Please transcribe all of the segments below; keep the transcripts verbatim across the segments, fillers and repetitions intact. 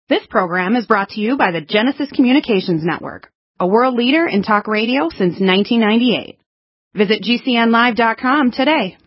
This program is brought to you by the Genesis Communications Network, a world leader in talk radio since nineteen ninety-eight. Visit G C N live dot com today.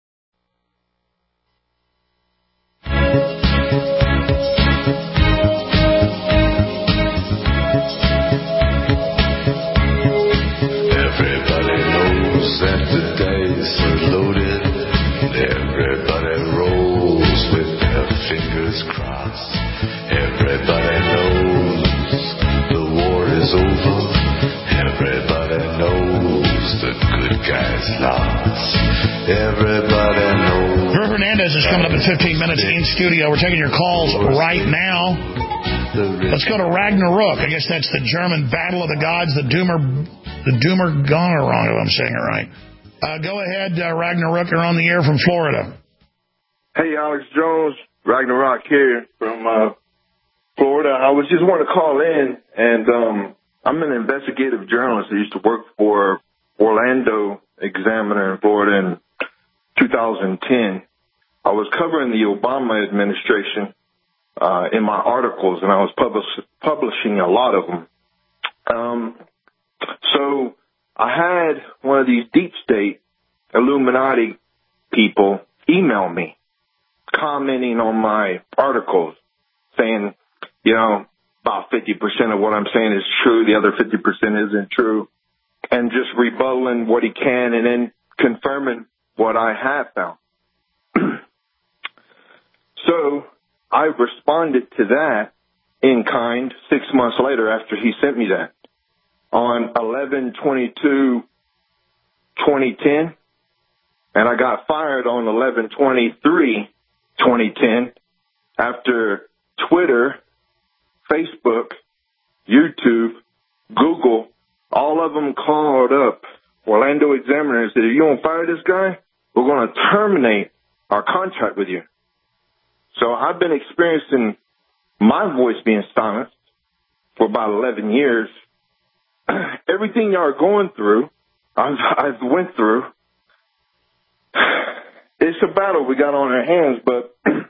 Everybody knows that the dice are loaded. Everybody rolls with their fingers crossed. Everybody knows the war is over. Everybody knows the good guys lost. Everybody knows. Drew Hernandez is coming up in fifteen minutes in studio. We're taking your calls right now. Let's go to Ragnarok. I guess that's the German Battle of the Gods, the Doomer, the Doomer Gonerong, if I'm saying it right. Uh, go ahead, uh, Ragnarok. You're on the air from Florida. Hey, Alex Jones, Ragnarok here from uh, Florida. I was just wanting to call in, and um, I'm an investigative journalist. I used to work for Orlando Examiner in Florida in two thousand ten. I was covering the Obama administration uh, in my articles, and I was publish- publishing a lot of them. Um, so I had one of these deep state Illuminati people email me, commenting on my articles, saying, you know, about fifty percent of what I'm saying is true, the other fifty percent isn't true, and just rebuttaling what he can and then confirming what I have found. So I responded to that in kind six months later after he sent me that on eleven twenty-two twenty ten, and I got fired on eleven twenty-three twenty ten after Twitter, Facebook, YouTube, Google, all of them called up Orlando Examiner and said, if you don't fire this guy, we're going to terminate our contract with you. So I've been experiencing my voice being silenced for about eleven years. Everything y'all are going through, I've, I've went through. It's a battle we got on our hands, but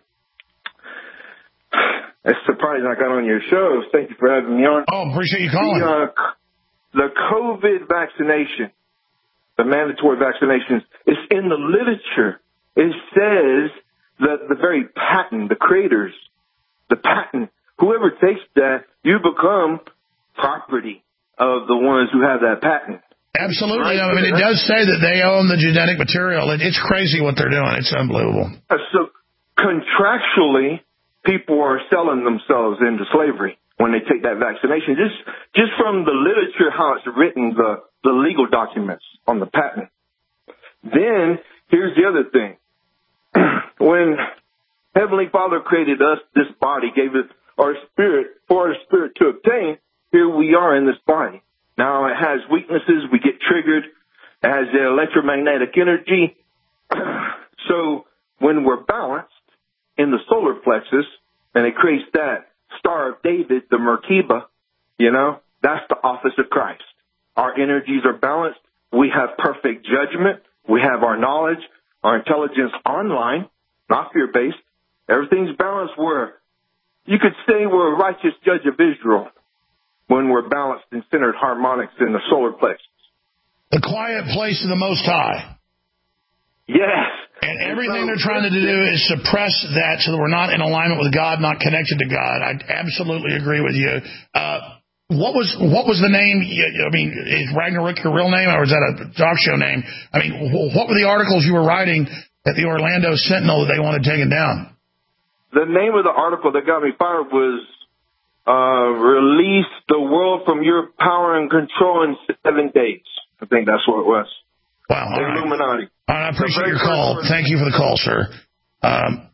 it's surprising I got on your show. Thank you for having me on. Oh, appreciate you calling. The, uh, the COVID vaccination, the mandatory vaccinations, it's in the literature. It says that the very patent, the creators, the patent, whoever takes that, you become property of the ones who have that patent. Absolutely. Right? I mean, it does say that they own the genetic material. It, it's crazy what they're doing. It's unbelievable. So contractually, people are selling themselves into slavery when they take that vaccination. Just just from the literature, how it's written, the, the legal documents on the patent. Then, here's the other thing. When Heavenly Father created us, this body, gave us our spirit, for our spirit to obtain, here we are in this body. Now, it has weaknesses. We get triggered. It has the electromagnetic energy. So when we're balanced in the solar plexus, and it creates that Star of David, the Merkaba, you know, that's the office of Christ. Our energies are balanced. We have perfect judgment. We have our knowledge, our intelligence online, not fear-based. Everything's balanced where you could say we're a righteous judge of Israel when we're balanced and centered harmonics in the solar plexus. The quiet place of the Most High. Yes. And everything they're trying to do is suppress that so that we're not in alignment with God, not connected to God. I absolutely agree with you. Uh, what was what was the name? I mean, is Ragnarok your real name, or is that a talk show name? I mean, what were the articles you were writing at the Orlando Sentinel that they wanted taken down? The name of the article that got me fired was uh, Release the World from Your Power and Control in Seven Days. I think that's what it was. Wow. The all right. Illuminati. All right, I appreciate your call. Thank you for the call, sir. Um,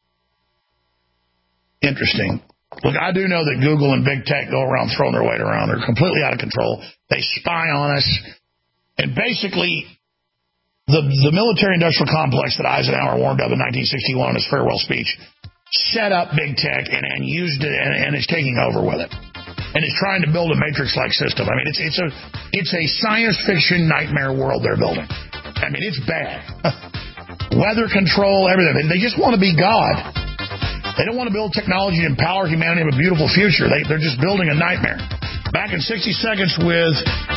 interesting. Look, I do know that Google and big tech go around throwing their weight around. They're completely out of control. They spy on us. And basically, the, the military-industrial complex that Eisenhower warned of in nineteen sixty-one in his farewell speech set up big tech and, and used it, and, and is taking over with it. And is trying to build a matrix-like system. I mean, it's it's a it's a science fiction nightmare world they're building. I mean, it's bad. Weather control, everything. They just want to be God. They don't want to build technology to empower humanity of a beautiful future. They, they're just building a nightmare. Back in sixty seconds with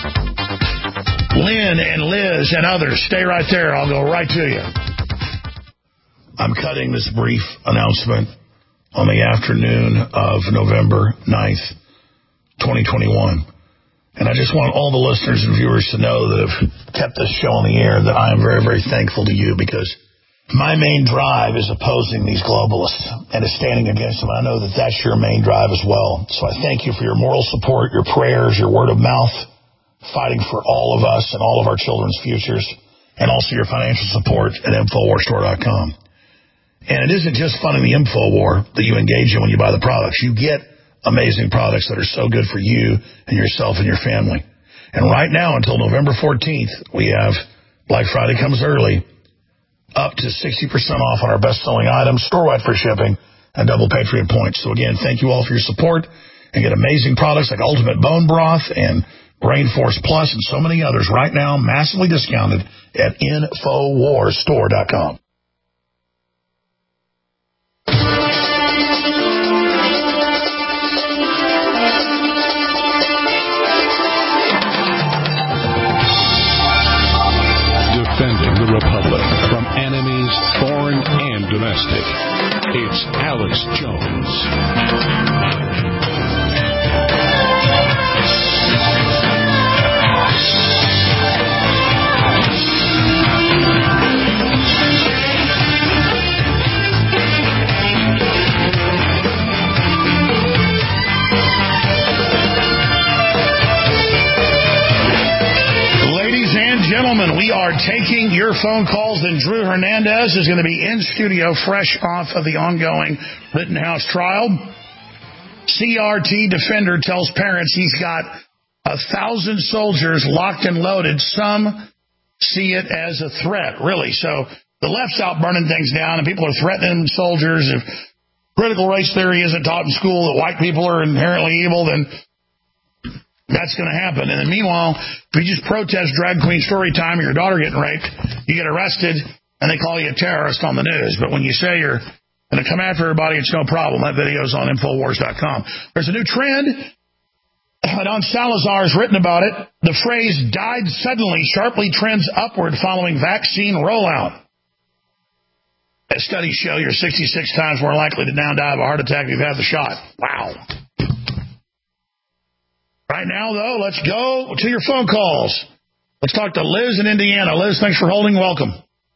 Lynn and Liz and others. Stay right there. I'll go right to you. I'm cutting this brief announcement on the afternoon of November ninth, twenty twenty-one. And I just want all the listeners and viewers to know that have kept this show on the air that I am very, very thankful to you, because my main drive is opposing these globalists and is standing against them. I know that that's your main drive as well. So I thank you for your moral support, your prayers, your word of mouth, fighting for all of us and all of our children's futures, and also your financial support at Infowars Store dot com. And it isn't just funding the InfoWar that you engage in when you buy the products. You get amazing products that are so good for you and yourself and your family. And right now, until November fourteenth, we have Black Friday comes early, up to sixty percent off on our best-selling items, store-wide free shipping, and double Patriot points. So again, thank you all for your support, and get amazing products like Ultimate Bone Broth and Brain Force Plus and so many others right now, massively discounted at Infowars Store dot com. Defending the Republic from enemies, foreign and domestic. It's Alex Jones. Gentlemen, we are taking your phone calls, and Drew Hernandez is going to be in studio fresh off of the ongoing Rittenhouse trial. C R T Defender tells parents he's got a thousand soldiers locked and loaded. Some see it as a threat, really. So the left's out burning things down, and people are threatening soldiers. If critical race theory isn't taught in school, that white people are inherently evil, then that's going to happen. And then meanwhile, if you just protest drag queen story time or your daughter getting raped, you get arrested and they call you a terrorist on the news. But when you say you're going to come after everybody, it's no problem. That video's on Infowars dot com. There's a new trend. Don Salazar has written about it. The phrase died suddenly sharply trends upward following vaccine rollout. As studies show, you're sixty-six times more likely to now die of a heart attack if you've had the shot. Wow. Right now, though, let's go to your phone calls. Let's talk to Liz in Indiana. Liz, thanks for holding. Welcome.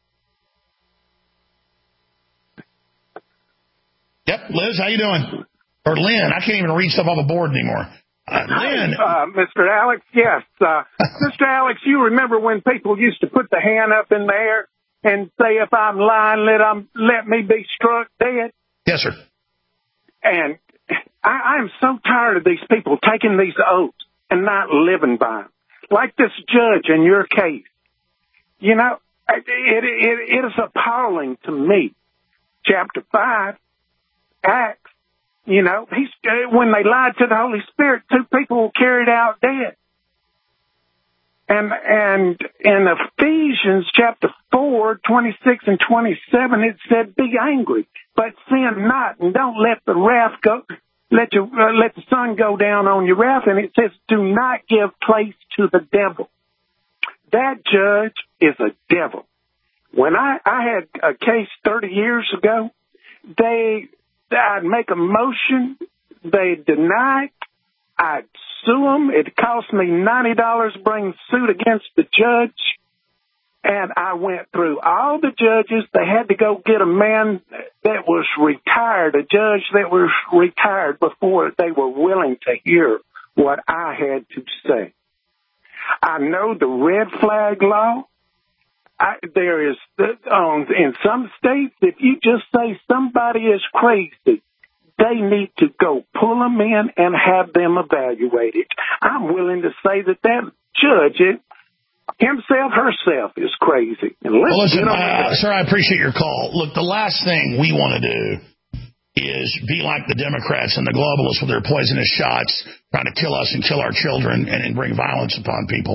Yep, Liz, how you doing? Or Lynn, I can't even read stuff off a board anymore. Uh, Lynn. Uh, Mister Alex, yes. Uh, Mister Alex, you remember when people used to put the hand up in the air and say, if I'm lying, let, I'm, let me be struck dead? Yes, sir. And I, I'm so tired of these people taking these oaths and not living by them. Like this judge in your case. You know, it, it, it is appalling to me. Chapter five, Acts, you know, he's, when they lied to the Holy Spirit, two people were carried out dead. And, and in Ephesians chapter four, twenty-six and twenty-seven, it said, be angry, but sin not, and don't let the wrath go, let your, uh, let the sun go down on your wrath. And it says, do not give place to the devil. That judge is a devil. When I, I had a case thirty years ago, they, I'd make a motion, they'd deny it, I'd sue them. It cost me ninety dollars to bring suit against the judge. And I went through all the judges. They had to go get a man that was retired, a judge that was retired before they were willing to hear what I had to say. I know the red flag law. I, there is, um, in some states, if you just say somebody is crazy, they need to go pull them in and have them evaluated. I'm willing to say that that judge, it, himself, herself, is crazy. And well, listen, uh, sir, I appreciate your call. Look, the last thing we want to do is be like the Democrats and the globalists with their poisonous shots, trying to kill us and kill our children and, and bring violence upon people.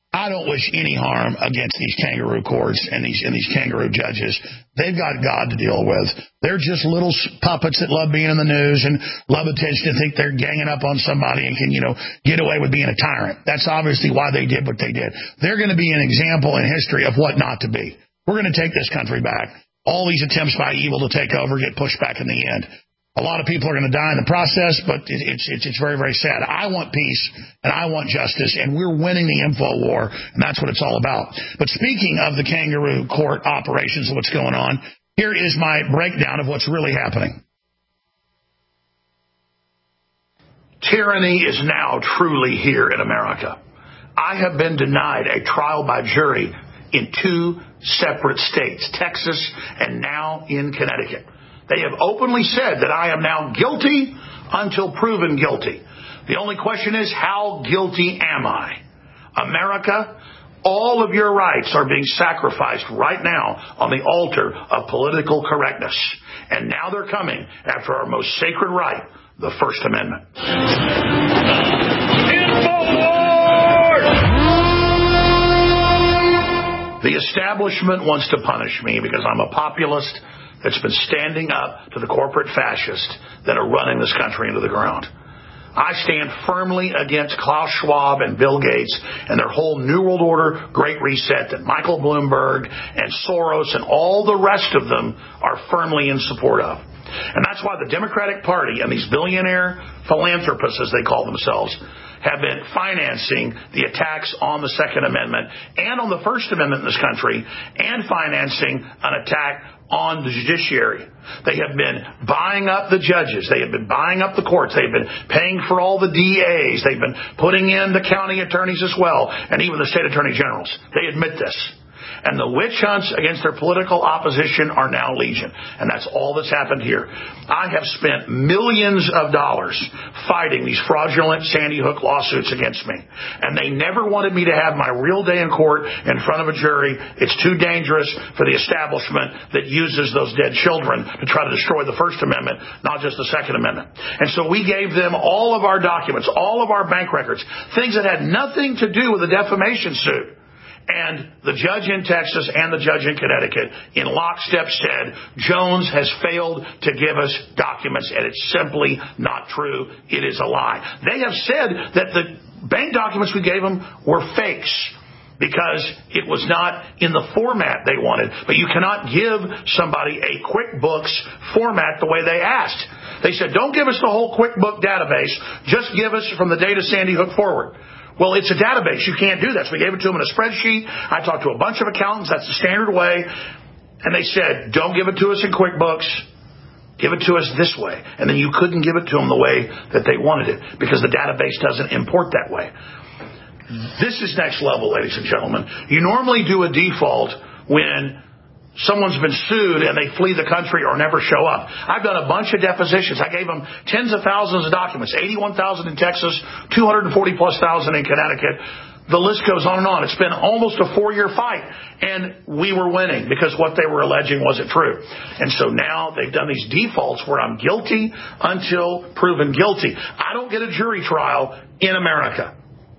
I don't wish any harm against these kangaroo courts and these and these kangaroo judges. They've got God to deal with. They're just little puppets that love being in the news and love attention and think they're ganging up on somebody and can, you know, get away with being a tyrant. That's obviously why they did what they did. They're going to be an example in history of what not to be. We're going to take this country back. All these attempts by evil to take over get pushed back in the end. A lot of people are going to die in the process, but it's it's it's very, very sad. I want peace, and I want justice, and we're winning the info war, and that's what it's all about. But speaking of the kangaroo court operations and what's going on, here is my breakdown of what's really happening. Tyranny is now truly here in America. I have been denied a trial by jury in two separate states, Texas and now in Connecticut. They have openly said that I am now guilty until proven guilty. The only question is, how guilty am I? America, all of your rights are being sacrificed right now on the altar of political correctness. And now they're coming after our most sacred right, the First Amendment. The establishment wants to punish me because I'm a populist that's been standing up to the corporate fascists that are running this country into the ground. I stand firmly against Klaus Schwab and Bill Gates and their whole New World Order Great Reset that Michael Bloomberg and Soros and all the rest of them are firmly in support of. And that's why the Democratic Party and these billionaire philanthropists, as they call themselves, have been financing the attacks on the Second Amendment and on the First Amendment in this country and financing an attack on the judiciary. They have been buying up the judges. They have been buying up the courts. They've been paying for all the D As. They've been putting in the county attorneys as well, and even the state attorney generals. They admit this. And the witch hunts against their political opposition are now legion. And that's all that's happened here. I have spent millions of dollars fighting these fraudulent Sandy Hook lawsuits against me. And they never wanted me to have my real day in court in front of a jury. It's too dangerous for the establishment that uses those dead children to try to destroy the First Amendment, not just the Second Amendment. And so we gave them all of our documents, all of our bank records, things that had nothing to do with the defamation suit. And the judge in Texas and the judge in Connecticut in lockstep said, Jones has failed to give us documents, and it's simply not true. It is a lie. They have said that the bank documents we gave them were fakes because it was not in the format they wanted. But you cannot give somebody a QuickBooks format the way they asked. They said, don't give us the whole QuickBook database. Just give us from the date of Sandy Hook forward. Well, it's a database. You can't do that. So we gave it to them in a spreadsheet. I talked to a bunch of accountants. That's the standard way. And they said, don't give it to us in QuickBooks. Give it to us this way. And then you couldn't give it to them the way that they wanted it because the database doesn't import that way. This is next level, ladies and gentlemen. You normally do a default when someone's been sued and they flee the country or never show up. I've done a bunch of depositions. I gave them tens of thousands of documents, eighty-one thousand in Texas, two hundred forty plus thousand in Connecticut. The list goes on and on. It's been almost a four-year fight, and we were winning because what they were alleging wasn't true. And so now they've done these defaults where I'm guilty until proven guilty. I don't get a jury trial in America.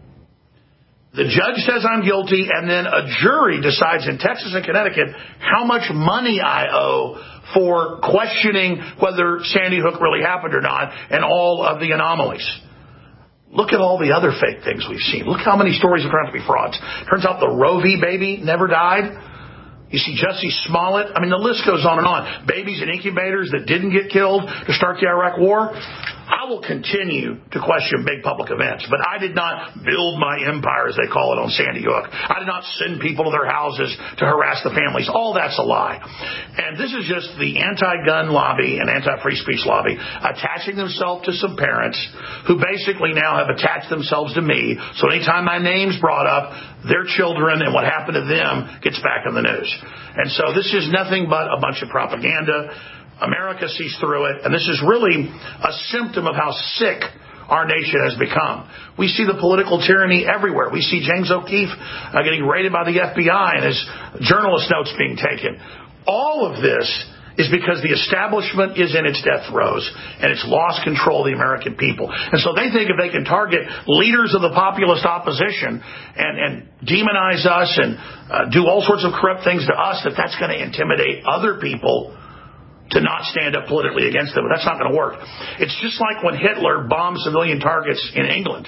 The judge says I'm guilty, and then a jury decides in Texas and Connecticut how much money I owe for questioning whether Sandy Hook really happened or not and all of the anomalies. Look at all the other fake things we've seen. Look how many stories have turned out to be frauds. Turns out the Roe v. baby never died. You see Jussie Smollett. I mean, the list goes on and on. Babies in incubators that didn't get killed to start the Iraq War. I will continue to question big public events, but I did not build my empire, as they call it, on Sandy Hook. I did not send people to their houses to harass the families. All that's a lie. And this is just the anti-gun lobby and anti-free speech lobby attaching themselves to some parents who basically now have attached themselves to me. So anytime my name's brought up, their children and what happened to them gets back in the news. And so this is nothing but a bunch of propaganda. America sees through it, and this is really a symptom of how sick our nation has become. We see the political tyranny everywhere. We see James O'Keefe uh, getting raided by the F B I and his journalist notes being taken. All of this is because the establishment is in its death throes and it's lost control of the American people. And so they think if they can target leaders of the populist opposition and, and demonize us and uh, do all sorts of corrupt things to us, that that's going to intimidate other people to not stand up politically against them. But that's not going to work. It's just like when Hitler bombed civilian targets in England.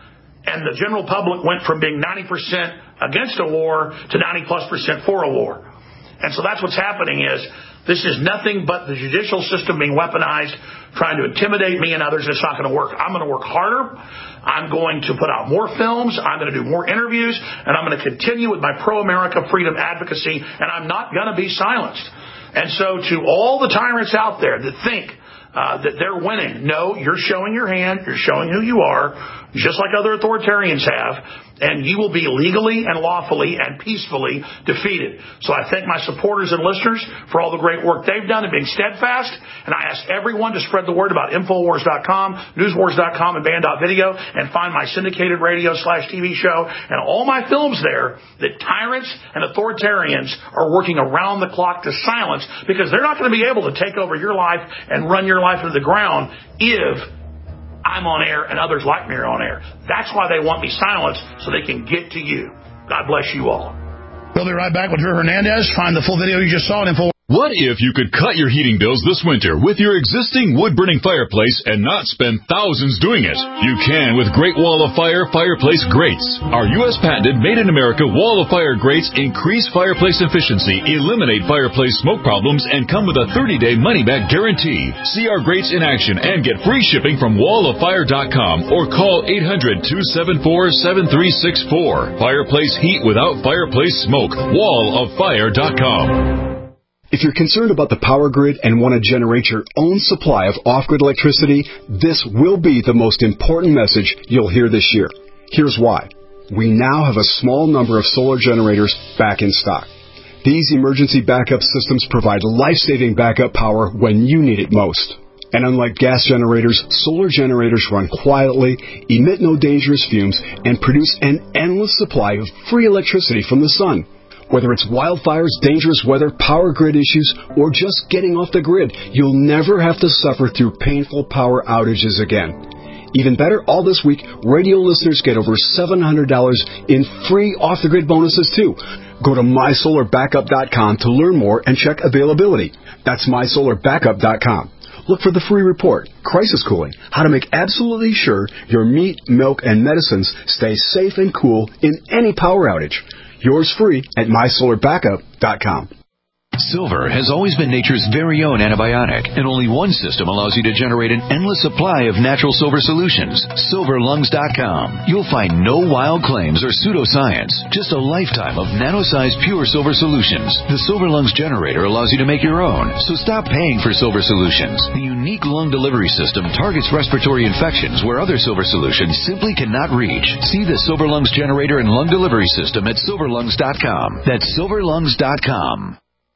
And the general public went from being ninety percent against a war to ninety plus percent for a war. And so that's what's happening is this is nothing but the judicial system being weaponized, trying to intimidate me and others. It's not going to work. I'm going to work harder. I'm going to put out more films. I'm going to do more interviews. And I'm going to continue with my pro-America freedom advocacy. And I'm not going to be silenced. And so to all the tyrants out there that think uh, that they're winning, no, you're showing your hand. You're showing who you are, just like other authoritarians have. And you will be legally and lawfully and peacefully defeated. So I thank my supporters and listeners for all the great work they've done and being steadfast. And I ask everyone to spread the word about Infowars dot com, Newswars dot com, and Band dot video, and find my syndicated radio slash T V show and all my films there that tyrants and authoritarians are working around the clock to silence, because they're not going to be able to take over your life and run your life into the ground if I'm on air and others like me are on air. That's why they want me silenced, so they can get to you. God bless you all. We'll be right back with Drew Hernandez. Find the full video you just saw at Info. What if you could cut your heating bills this winter with your existing wood-burning fireplace and not spend thousands doing it? You can with Great Wall of Fire fireplace grates. Our U S patented made-in-America Wall of Fire grates increase fireplace efficiency, eliminate fireplace smoke problems, and come with a thirty-day money-back guarantee. See our grates in action and get free shipping from wall of fire dot com or call eight hundred, two seven four, seven three six four. Fireplace heat without fireplace smoke. wall of fire dot com. If you're concerned about the power grid and want to generate your own supply of off-grid electricity, this will be the most important message you'll hear this year. Here's why. We now have a small number of solar generators back in stock. These emergency backup systems provide life-saving backup power when you need it most. And unlike gas generators, solar generators run quietly, emit no dangerous fumes, and produce an endless supply of free electricity from the sun. Whether it's wildfires, dangerous weather, power grid issues, or just getting off the grid, you'll never have to suffer through painful power outages again. Even better, all this week, radio listeners get over seven hundred dollars in free off-the-grid bonuses, too. Go to my solar backup dot com to learn more and check availability. That's my solar backup dot com. Look for the free report, Crisis Cooling, how to make absolutely sure your meat, milk, and medicines stay safe and cool in any power outage. Yours free at my solar backup dot com. Silver has always been nature's very own antibiotic, and only one system allows you to generate an endless supply of natural silver solutions. silver lungs dot com. You'll find no wild claims or pseudoscience, just a lifetime of nano-sized pure silver solutions. The Silver Lungs generator allows you to make your own, so stop paying for silver solutions. The unique lung delivery system targets respiratory infections where other silver solutions simply cannot reach. See the Silver Lungs generator and lung delivery system at silver lungs dot com. That's silver lungs dot com.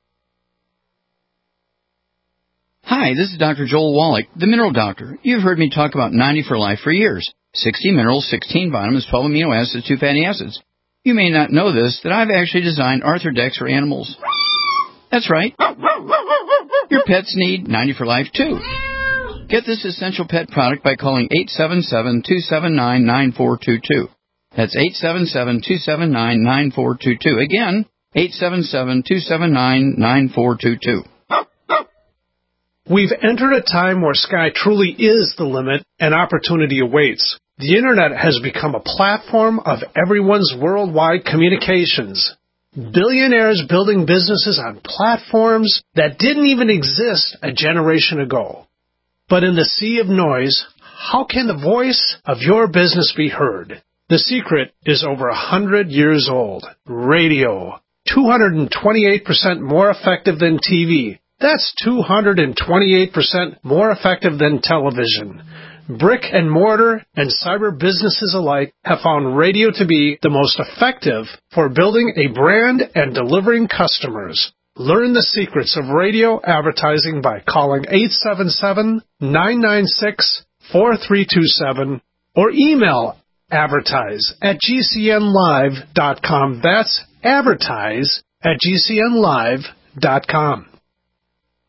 Hi, this is Doctor Joel Wallach, the Mineral Doctor. You've heard me talk about ninety for Life for years. sixty minerals, sixteen vitamins, twelve amino acids, two fatty acids. You may not know this, that I've actually designed Arthrodex for animals. That's right. Your pets need ninety for Life, too. Get this essential pet product by calling eight seven seven, two seven nine, nine four two two. That's eight seven seven, two seven nine, nine four two two. Again, eight seven seven, two seven nine, nine four two two. We've entered a time where sky truly is the limit and opportunity awaits. The Internet has become a platform of everyone's worldwide communications. Billionaires building businesses on platforms that didn't even exist a generation ago. But in the sea of noise, how can the voice of your business be heard? The secret is over a hundred years old. Radio. two hundred twenty-eight percent more effective than T V. That's two hundred twenty-eight percent more effective than television. Brick and mortar and cyber businesses alike have found radio to be the most effective for building a brand and delivering customers. Learn the secrets of radio advertising by calling eight seven seven, nine nine six, four three two seven or email advertise at g c n live dot com. That's advertise at g c n live dot com.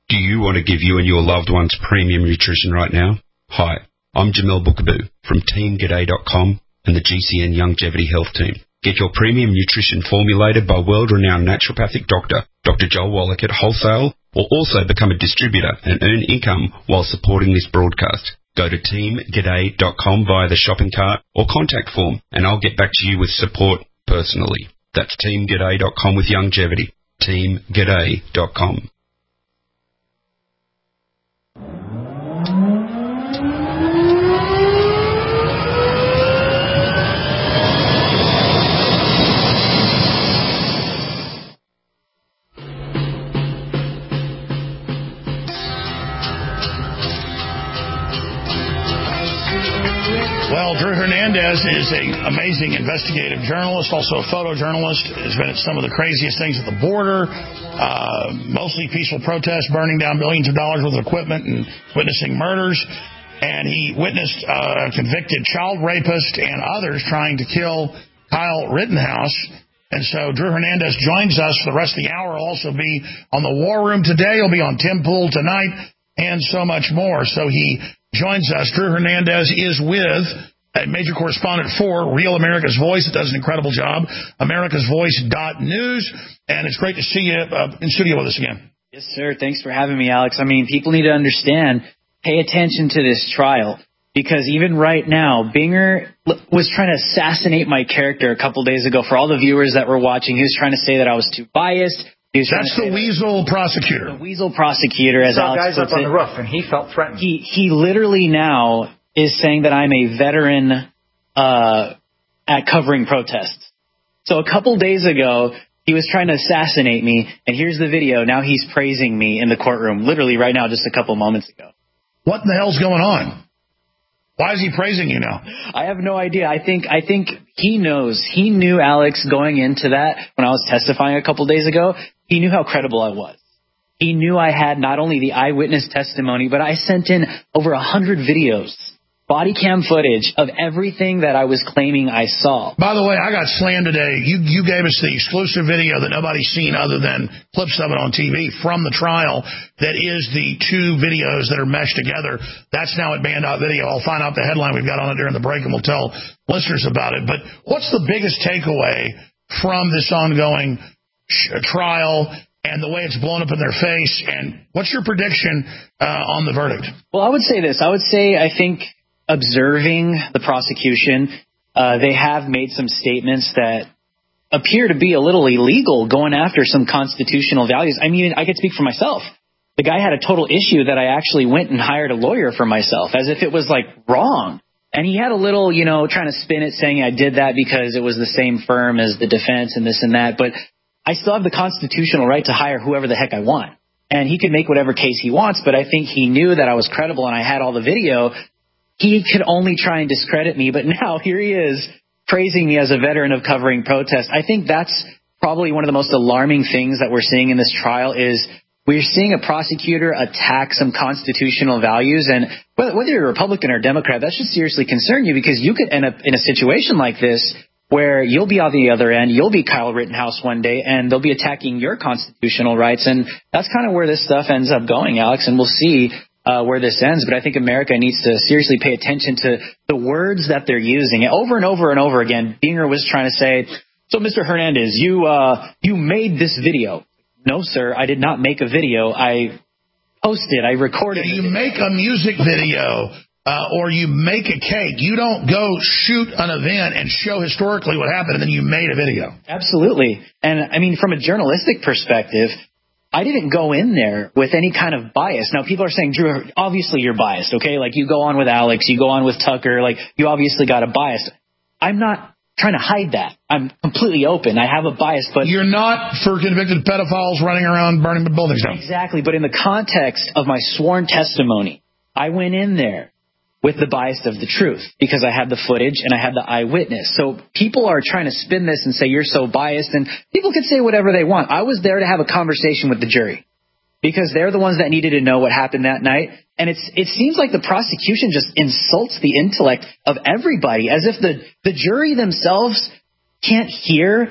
Do you want to give you and your loved ones premium nutrition right now? Hi, I'm Jamel Bookaboo from Team G'day dot com and the G C N Longevity Health Team. Get your premium nutrition formulated by world-renowned naturopathic doctor, Doctor Joel Wallach at wholesale, or also become a distributor and earn income while supporting this broadcast. Go to Team G'day dot com via the shopping cart or contact form, and I'll get back to you with support personally. That's Team G'day dot com with Longevity. Team G'day dot com. Well, Drew Hernandez is an amazing investigative journalist, also a photojournalist. Has been at some of the craziest things at the border, uh, mostly peaceful protests, burning down billions of dollars worth of equipment and witnessing murders. And he witnessed a convicted child rapist and others trying to kill Kyle Rittenhouse. And so Drew Hernandez joins us for the rest of the hour. He'll also be on the War Room today. He'll be on Tim Pool tonight and so much more. So he joins us. Drew Hernandez is with a major correspondent for Real America's Voice. It does an incredible job, americas voice dot news. And it's great to see you uh, in studio with us again. Yes, sir. Thanks for having me, Alex. I mean, people need to understand, pay attention to this trial, because even right now, Binger was trying to assassinate my character a couple days ago. For all the viewers that were watching, he was trying to say that I was too biased. That's the weasel prosecutor. The weasel prosecutor, as Alex guys puts up on it. the roof, and he felt threatened. He he literally now is saying that I'm a veteran uh, at covering protests. So a couple days ago, he was trying to assassinate me, and here's the video. Now he's praising me in the courtroom, literally right now, just a couple moments ago. What the hell's going on? Why is he praising you now? I have no idea. I think I think he knows. He knew, Alex, going into that when I was testifying a couple days ago. He knew how credible I was. He knew I had not only the eyewitness testimony, but I sent in over a hundred videos, body cam footage of everything that I was claiming I saw. By the way, I got slammed today. You you gave us the exclusive video that nobody's seen other than clips of it on T V from the trial. That is the two videos that are meshed together. That's now at Band dot Video. I'll find out the headline we've got on it during the break, and we'll tell listeners about it. But what's the biggest takeaway from this ongoing trial and the way it's blown up in their face? And what's your prediction uh, on the verdict? Well, I would say this. I would say I think observing the prosecution, uh, they have made some statements that appear to be a little illegal, going after some constitutional values. I mean, I could speak for myself. The guy had a total issue that I actually went and hired a lawyer for myself, as if it was like wrong. And he had a little, you know, trying to spin it, saying I did that because it was the same firm as the defense and this and that. But I still have the constitutional right to hire whoever the heck I want. And he could make whatever case he wants, but I think he knew that I was credible and I had all the video. He could only try and discredit me, but now here he is praising me as a veteran of covering protests. I think that's probably one of the most alarming things that we're seeing in this trial is we're seeing a prosecutor attack some constitutional values. And whether you're a Republican or Democrat, that should seriously concern you, because you could end up in a situation like this where you'll be on the other end, you'll be Kyle Rittenhouse one day, and they'll be attacking your constitutional rights. And that's kind of where this stuff ends up going, Alex, and we'll see uh, where this ends. But I think America needs to seriously pay attention to the words that they're using. Over and over and over again, Binger was trying to say, so, Mister Hernandez, you uh, you made this video. No, sir, I did not make a video. I posted, I recorded it. You make a music video. Uh, or you make a cake. You don't go shoot an event and show historically what happened, and then you made a video. Absolutely. And, I mean, from a journalistic perspective, I didn't go in there with any kind of bias. Now, people are saying, Drew, obviously you're biased, okay? Like, you go on with Alex, you go on with Tucker, like, you obviously got a bias. I'm not trying to hide that. I'm completely open. I have a bias, but... You're not for convicted pedophiles running around burning buildings down. Exactly, but in the context of my sworn testimony, I went in there with the bias of the truth, because I had the footage and I had the eyewitness. So people are trying to spin this and say you're so biased, and people can say whatever they want. I was there to have a conversation with the jury, because they're the ones that needed to know what happened that night. And it's it seems like the prosecution just insults the intellect of everybody, as if the, the jury themselves can't hear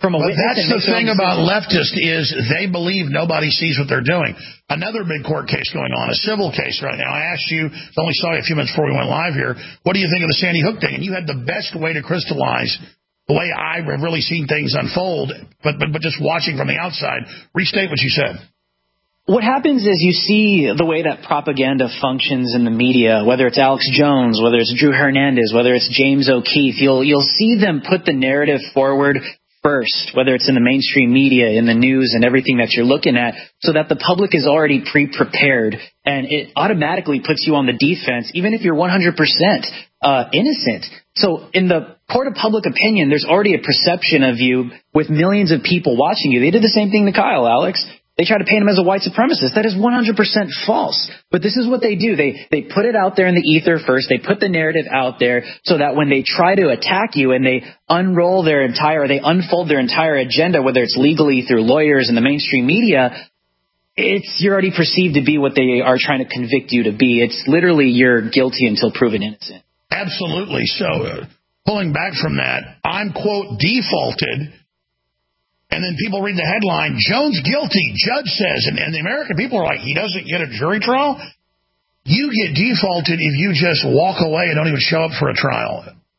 from a but witness. That's the thing about leftists is they believe nobody sees what they're doing. Another big court case going on, a civil case right now. I asked you, I only saw you a few minutes before we went live here, what do you think of the Sandy Hook thing? And you had the best way to crystallize the way I've really seen things unfold, but, but, but just watching from the outside. Restate what you said. What happens is you see the way that propaganda functions in the media, whether it's Alex Jones, whether it's Drew Hernandez, whether it's James O'Keefe. You'll you'll see them put the narrative forward first, whether it's in the mainstream media, in the news, and everything that you're looking at, so that the public is already pre-prepared, and it automatically puts you on the defense, even if you're one hundred percent uh, innocent. So in the court of public opinion, there's already a perception of you with millions of people watching you. They did the same thing to Kyle, Alex. They try to paint him as a white supremacist. That is one hundred percent false. But this is what they do. They they put it out there in the ether first. They put the narrative out there so that when they try to attack you and they unroll their entire, they unfold their entire agenda, whether it's legally through lawyers and the mainstream media, it's you're already perceived to be what they are trying to convict you to be. It's literally you're guilty until proven innocent. Absolutely. So uh, pulling back from that, I'm, quote, defaulted. And then people read the headline, Jones guilty, judge says, and, and the American people are like, he doesn't get a jury trial? You get defaulted if you just walk away and don't even show up for a trial.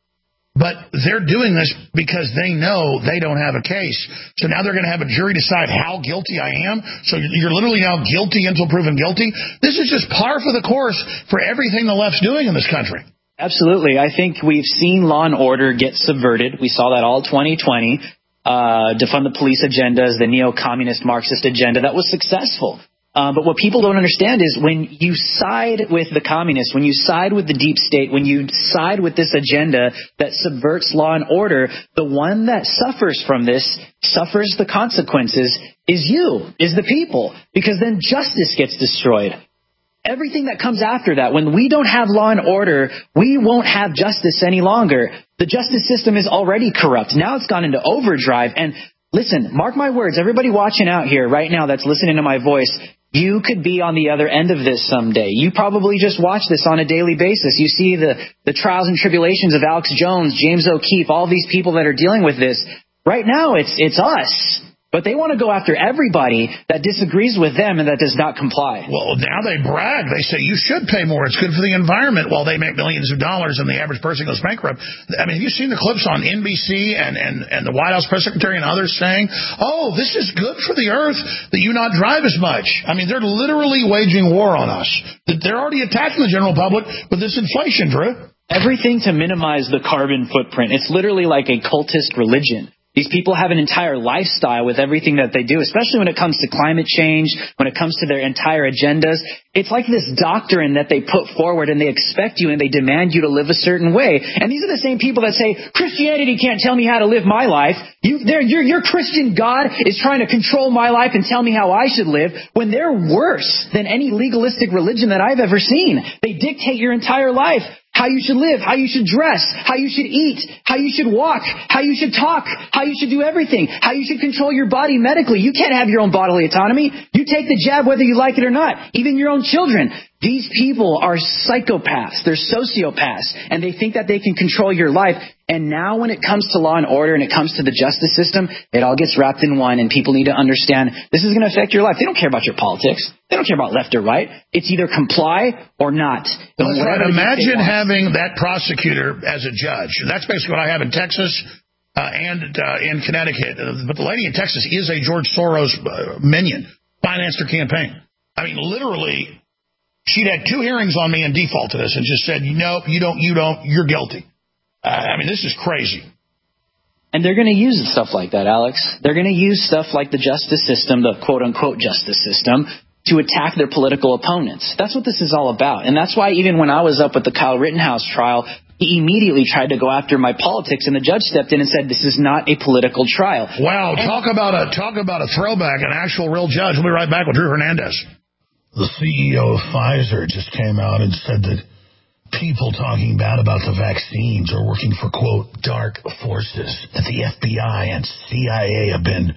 But they're doing this because they know they don't have a case. So now they're going to have a jury decide how guilty I am. So you're literally now guilty until proven guilty. This is just par for the course for everything the left's doing in this country. Absolutely. I think we've seen law and order get subverted. We saw that all twenty twenty. Uh, defund the police agendas, the neo-communist Marxist agenda that was successful. Uh, but what people don't understand is when you side with the communists, when you side with the deep state, when you side with this agenda that subverts law and order, the one that suffers from this, suffers the consequences, is you, is the people, because then justice gets destroyed. Everything that comes after that, when we don't have law and order, we won't have justice any longer. The justice system is already corrupt. Now it's gone into overdrive. And listen, mark my words, everybody watching out here right now that's listening to my voice, you could be on the other end of this someday. You probably just watch this on a daily basis. You see the, the trials and tribulations of Alex Jones, James O'Keefe, all these people that are dealing with this. Right now, it's it's us. But they want to go after everybody that disagrees with them and that does not comply. Well, now they brag. They say you should pay more. It's good for the environment while they make millions of dollars and the average person goes bankrupt. I mean, have you seen the clips on N B C and, and, and the White House press secretary and others saying, oh, this is good for the earth that you not drive as much? I mean, they're literally waging war on us. They're already attacking the general public with this inflation, Drew. Everything to minimize the carbon footprint. It's literally like a cultist religion. These people have an entire lifestyle with everything that they do, especially when it comes to climate change, when it comes to their entire agendas. It's like this doctrine that they put forward and they expect you and they demand you to live a certain way. And these are the same people that say, Christianity can't tell me how to live my life. You, your, your Christian God is trying to control my life and tell me how I should live, when they're worse than any legalistic religion that I've ever seen. They dictate your entire life. How you should live, how you should dress, how you should eat, how you should walk, how you should talk, how you should do everything, how you should control your body medically. You can't have your own bodily autonomy. You take the jab whether you like it or not, even your own children. These people are psychopaths. They're sociopaths, and they think that they can control your life. And now when it comes to law and order and it comes to the justice system, it all gets wrapped in one, and people need to understand this is going to affect your life. They don't care about your politics. They don't care about left or right. It's either comply or not. That's right. Imagine having that prosecutor as a judge. That's basically what I have in Texas uh, and uh, in Connecticut. Uh, but the lady in Texas is a George Soros uh, minion, financed her campaign. I mean, literally, she'd had two hearings on me and defaulted us and just said, no, you don't, you don't, you're guilty. Uh, I mean, this is crazy. And they're going to use stuff like that, Alex. They're going to use stuff like the justice system, the quote-unquote justice system, to attack their political opponents. That's what this is all about. And that's why even when I was up with the Kyle Rittenhouse trial, he immediately tried to go after my politics, and the judge stepped in and said, this is not a political trial. Wow, and talk about a talk about a throwback, an actual real judge. We'll be right back with Drew Hernandez. The C E O of Pfizer just came out and said that people talking bad about the vaccines are working for, quote, dark forces, that the F B I and C I A have been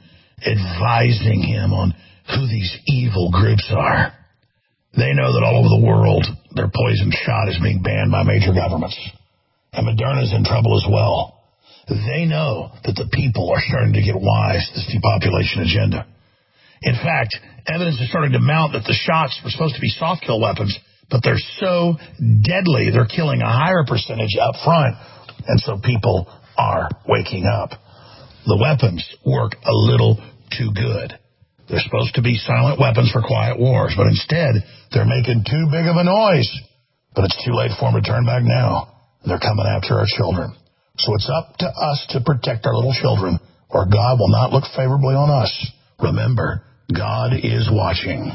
advising him on who these evil groups are. They know that all over the world, their poison shot is being banned by major governments. And Moderna's in trouble as well. they know that the people are starting to get wise to this depopulation agenda. In fact, evidence is starting to mount that the shots were supposed to be soft kill weapons, but they're so deadly, they're killing a higher percentage up front, and so people are waking up. The weapons work a little too good. They're supposed to be silent weapons for quiet wars, but instead, they're making too big of a noise. But it's too late for them to turn back now. They're coming after our children. So it's up to us to protect our little children, or God will not look favorably on us. Remember, God is watching.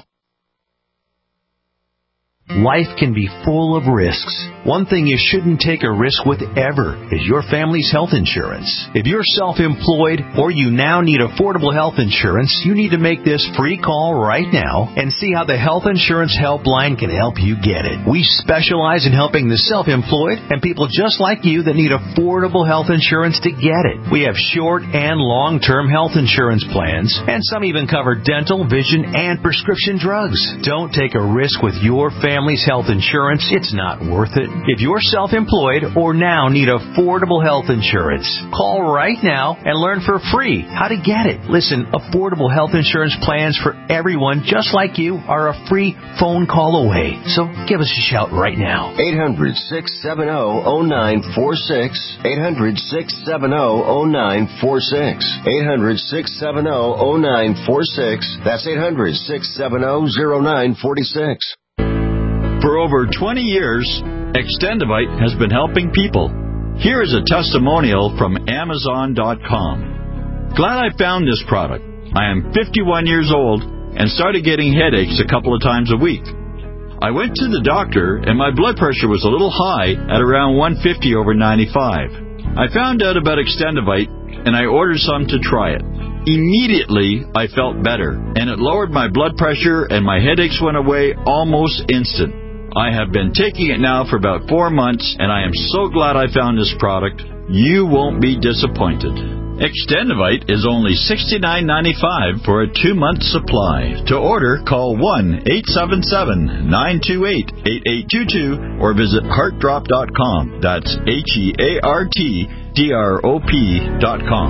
Life can be full of risks. One thing you shouldn't take a risk with ever is your family's health insurance. If you're self-employed or you now need affordable health insurance, you need to make this free call right now and see how the Health Insurance Helpline can help you get it. We specialize in helping the self-employed and people just like you that need affordable health insurance to get it. We have short and long-term health insurance plans, and some even cover dental, vision, and prescription drugs. Don't take a risk with your family. Family's health insurance, it's not worth it. If you're self-employed or now need affordable health insurance, call right now and learn for free how to get it. Listen, affordable health insurance plans for everyone just like you are a free phone call away. So give us a shout right now. eight hundred, six seven zero, zero nine four six. eight hundred, six seven zero, zero nine four six. eight hundred, six seven zero, zero nine four six. That's eight hundred, six seven zero, zero nine four six. For over twenty years, Extendivite has been helping people. Here is a testimonial from Amazon dot com. Glad I found this product. I am fifty-one years old and started getting headaches a couple of times a week. I went to the doctor and my blood pressure was a little high at around one fifty over ninety-five. I found out about Extendivite and I ordered some to try it. Immediately, I felt better, and it lowered my blood pressure and my headaches went away almost instant. I have been taking it now for about four months, and I am so glad I found this product. You won't be disappointed. Extendivite is only sixty-nine ninety-five for a two-month supply. To order, call one eight seven seven, nine two eight, eight eight two two or visit heart drop dot com. That's H E A R T D R O P dot com.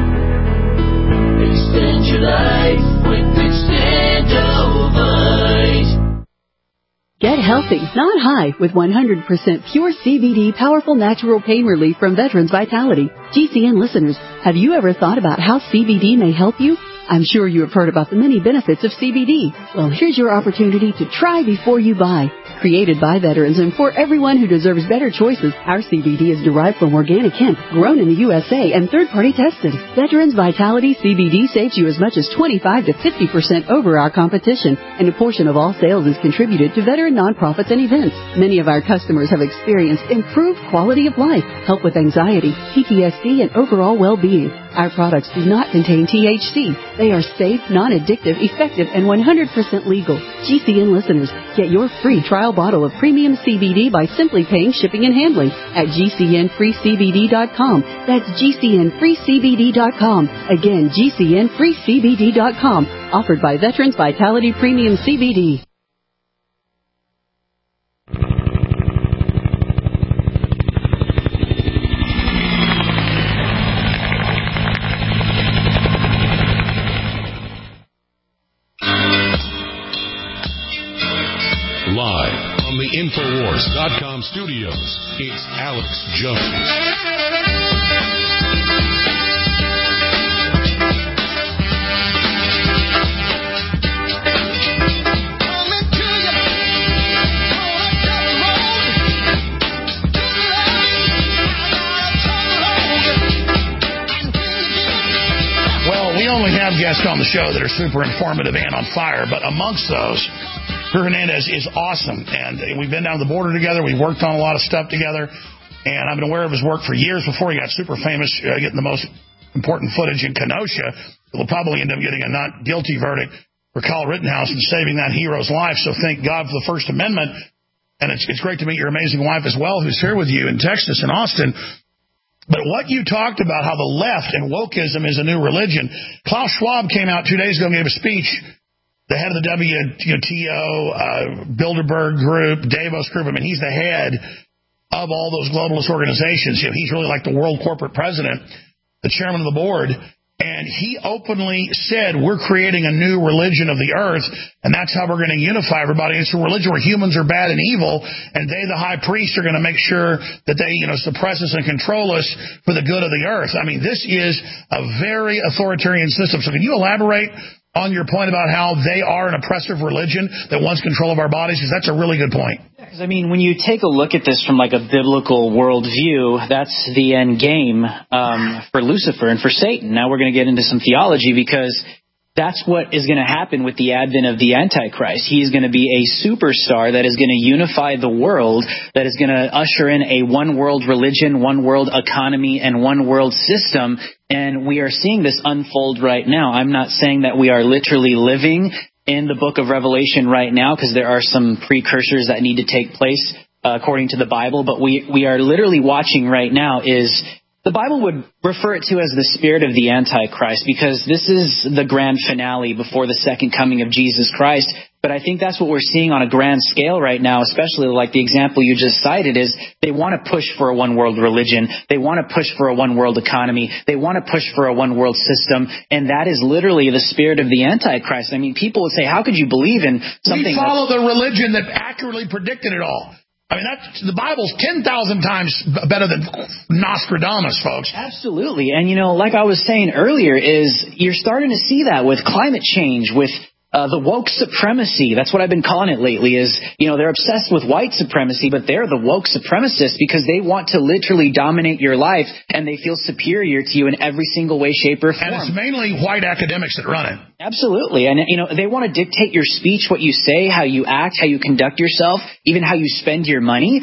Extend your life with Extendivite. Get healthy, not high, with one hundred percent pure C B D powerful natural pain relief from Veterans Vitality. G C N listeners, have you ever thought about how C B D may help you? I'm sure you have heard about the many benefits of C B D. Well, here's your opportunity to try before you buy. Created by veterans and for everyone who deserves better choices, our C B D is derived from organic hemp, grown in the U S A, and third-party tested. Veterans Vitality C B D saves you as much as twenty-five to fifty percent over our competition, and a portion of all sales is contributed to veteran nonprofits and events. Many of our customers have experienced improved quality of life, help with anxiety, P T S D, and overall well-being. Our products do not contain T H C. They are safe, non-addictive, effective, and one hundred percent legal. G C N listeners, get your free trial bottle of premium C B D by simply paying shipping and handling at G C N free C B D dot com. That's G C N free C B D dot com. Again, G C N free C B D dot com. Offered by Veterans Vitality Premium C B D. Live from the Infowars dot com studios, it's Alex Jones. Well, we only have guests on the show that are super informative and on fire, but amongst those, Drew Hernandez is awesome, and we've been down the border together. We've worked on a lot of stuff together, and I've been aware of his work for years before he got super famous, uh, getting the most important footage in Kenosha. He'll probably end up getting a not guilty verdict for Kyle Rittenhouse and saving that hero's life, so thank God for the First Amendment. And it's, it's great to meet your amazing wife as well, who's here with you in Texas and Austin. But what you talked about, how the left and wokeism is a new religion. Klaus Schwab came out two days ago and gave a speech. The head of the W T O, uh, Bilderberg Group, Davos Group, I mean, he's the head. of all those globalist organizations. You know, he's really like the world corporate president, the chairman of the board. And he openly said, we're creating a new religion of the earth, and that's how we're going to unify everybody. It's a religion where humans are bad and evil, and they, the high priests, are going to make sure that they, you know, suppress us and control us for the good of the earth. I mean, this is a very authoritarian system. So can you elaborate on your point about how they are an oppressive religion that wants control of our bodies? Because that's a really good point. Because, I mean, when you take a look at this from like a biblical worldview, that's the end game um, for Lucifer and for Satan. Now we're going to get into some theology, because that's what is going to happen with the advent of the Antichrist. He is going to be a superstar that is going to unify the world, that is going to usher in a one-world religion, one-world economy, and one-world system. And we are seeing this unfold right now. I'm not saying that we are literally living in the book of Revelation right now, because there are some precursors that need to take place uh, according to the Bible. But we, we are literally watching right now is... The Bible would refer it to as the spirit of the Antichrist, because this is the grand finale before the second coming of Jesus Christ. But I think that's what we're seeing on a grand scale right now, especially like the example you just cited, is they want to push for a one-world religion. They want to push for a one-world economy. They want to push for a one-world system. And that is literally the spirit of the Antichrist. I mean, people would say, how could you believe in something? We follow the religion that accurately predicted it all. I mean, that's, the Bible's ten thousand times better than Nostradamus, folks. Absolutely. And, you know, like I was saying earlier, is you're starting to see that with climate change, with uh, the woke supremacy. That's what I've been calling it lately, is, you know, they're obsessed with white supremacy, but they're the woke supremacists because they want to literally dominate your life, and they feel superior to you in every single way, shape, or form. And it's mainly white academics that run it. Absolutely. And, you know, they want to dictate your speech, what you say, how you act, how you conduct yourself, even how you spend your money.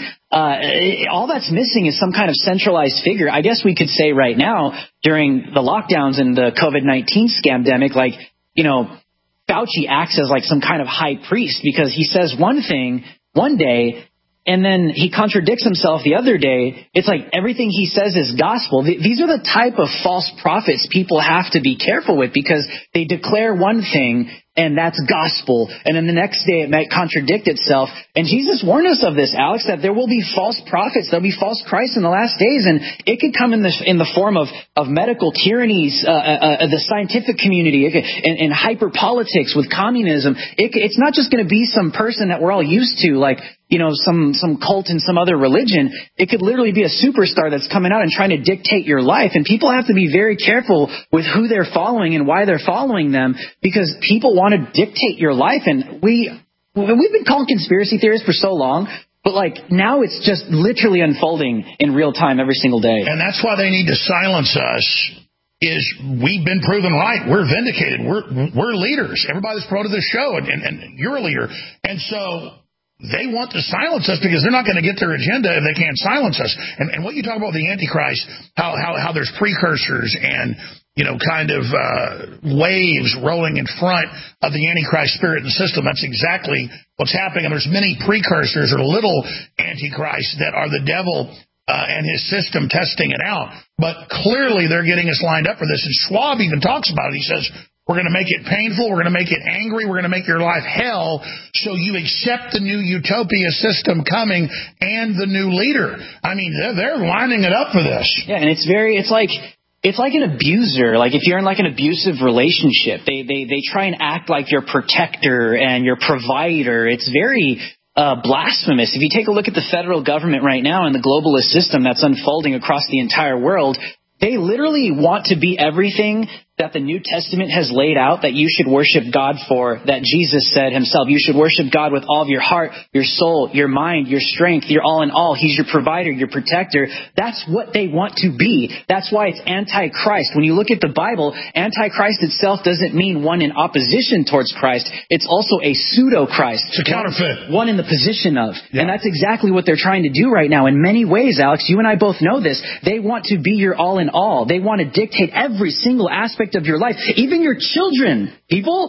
Uh, all that's missing is some kind of centralized figure. I guess we could say right now, during the lockdowns and the COVID nineteen scamdemic, like, you know, Fauci acts as like some kind of high priest, because he says one thing one day, and then he contradicts himself the other day. It's like everything he says is gospel. These are the type of false prophets people have to be careful with, because they declare one thing and that's gospel, and then the next day it might contradict itself. And Jesus warned us of this, Alex, that there will be false prophets, there'll be false Christs in the last days, and it could come in the in the form of of medical tyrannies, uh, uh, the scientific community, it could, and, and hyper politics with communism. It, it's not just going to be some person that we're all used to, like, you know, some some cult in some other religion. It could literally be a superstar that's coming out and trying to dictate your life. And people have to be very careful with who they're following and why they're following them, because people want to dictate your life. And we, we've been calling conspiracy theorists for so long, but like now it's just literally unfolding in real time every single day. And that's why they need to silence us. Is we've been proven right. We're vindicated. We're we're leaders. Everybody's promoted this show, and, and, and you're a leader. And so they want to silence us because they're not going to get their agenda if they can't silence us. And, and what you talk about the Antichrist, how, how, how there's precursors and, you know, kind of uh, waves rolling in front of the Antichrist spirit and system. That's exactly what's happening. And there's many precursors or little Antichrists that are the devil uh, and his system testing it out. But clearly they're getting us lined up for this. And Schwab even talks about it. He says, we're going to make it painful. We're going to make it angry. We're going to make your life hell, so you accept the new utopia system coming and the new leader. I mean, they're, they're lining it up for this. Yeah, and it's very, it's like, it's like an abuser. Like if you're in like an abusive relationship, they, they, they try and act like your protector and your provider. It's very uh, blasphemous. If you take a look at the federal government right now and the globalist system that's unfolding across the entire world, they literally want to be everything that the New Testament has laid out that you should worship God for, that Jesus said himself. You should worship God with all of your heart, your soul, your mind, your strength, your all in all. He's your provider, your protector. That's what they want to be. That's why it's Antichrist. When you look at the Bible, Antichrist itself doesn't mean one in opposition towards Christ. It's also a pseudo-Christ. It's a counterfeit. One, one in the position of. Yeah. And that's exactly what they're trying to do right now. In many ways, Alex, you and I both know this. They want to be your all in all. They want to dictate every single aspect of your life, even your children. People,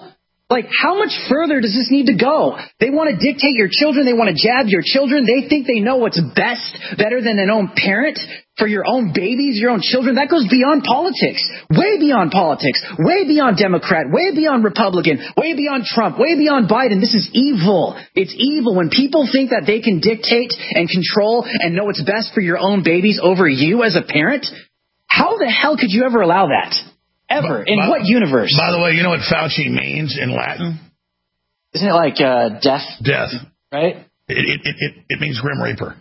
Like, how much further does this need to go? They want to dictate your children. They want to jab your children. They think they know what's best, better than an own parent for your own babies, your own children. That goes beyond politics, way beyond politics, way beyond Democrat, way beyond Republican, way beyond Trump, way beyond Biden. This is evil. It's evil when people think that they can dictate and control and know what's best for your own babies over you as a parent. How the hell could you ever allow that? Ever. In by, what universe? By the way, you know what Fauci means in Latin? Isn't it like uh, death? Death. Right? It, it, it, it means Grim Reaper.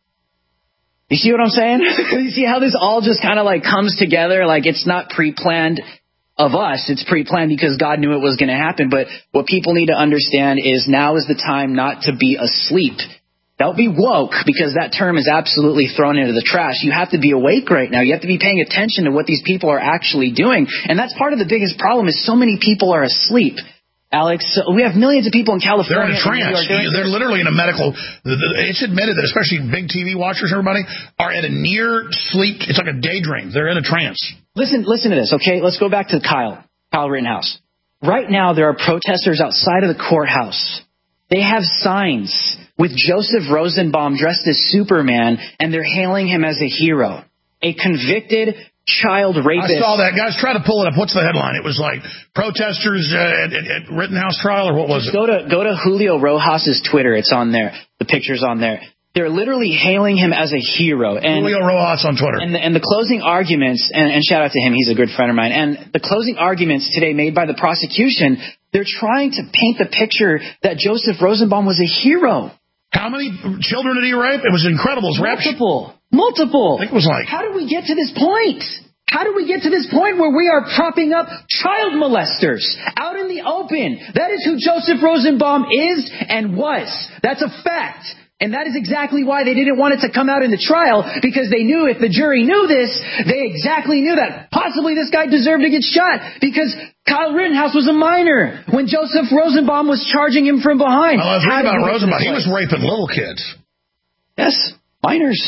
You see what I'm saying? You see how this all just kind of like comes together? Like it's not pre-planned of us. It's pre-planned because God knew it was going to happen. But what people need to understand is now is the time not to be asleep. Don't be woke, because that term is absolutely thrown into the trash. You have to be awake right now. You have to be paying attention to what these people are actually doing. And that's part of the biggest problem is so many people are asleep. Alex, so we have millions of people in California. They're in a trance. They're literally in a medical. It's admitted that especially big T V watchers, everybody, are at a near sleep. It's like a daydream. They're in a trance. Listen, listen to this, okay? Let's go back to Kyle, Kyle Rittenhouse. Right now, there are protesters outside of the courthouse. They have signs with Joseph Rosenbaum dressed as Superman, and they're hailing him as a hero. A convicted child rapist. I saw that. Guys, try to pull it up. What's the headline? It was like protesters uh, at, at, at Rittenhouse trial, or what was Just it? Go to, go to Julio Rojas's Twitter. It's on there. The picture's on there. They're literally hailing him as a hero. And, Julio Rojas on Twitter. And the, and the closing arguments, and, and shout out to him, he's a good friend of mine, and the closing arguments today made by the prosecution, they're trying to paint the picture that Joseph Rosenbaum was a hero. How many children did he rape? It was incredible. It was Multiple. Multiple. I think it was like... How did we get to this point? How did we get to this point where we are propping up child molesters out in the open? That is who Joseph Rosenbaum is and was. That's a fact. And that is exactly why they didn't want it to come out in the trial, because they knew if the jury knew this, they exactly knew that possibly this guy deserved to get shot, because Kyle Rittenhouse was a minor when Joseph Rosenbaum was charging him from behind. Oh, I was reading about Rosenbaum. He was raping little kids. Yes, minors.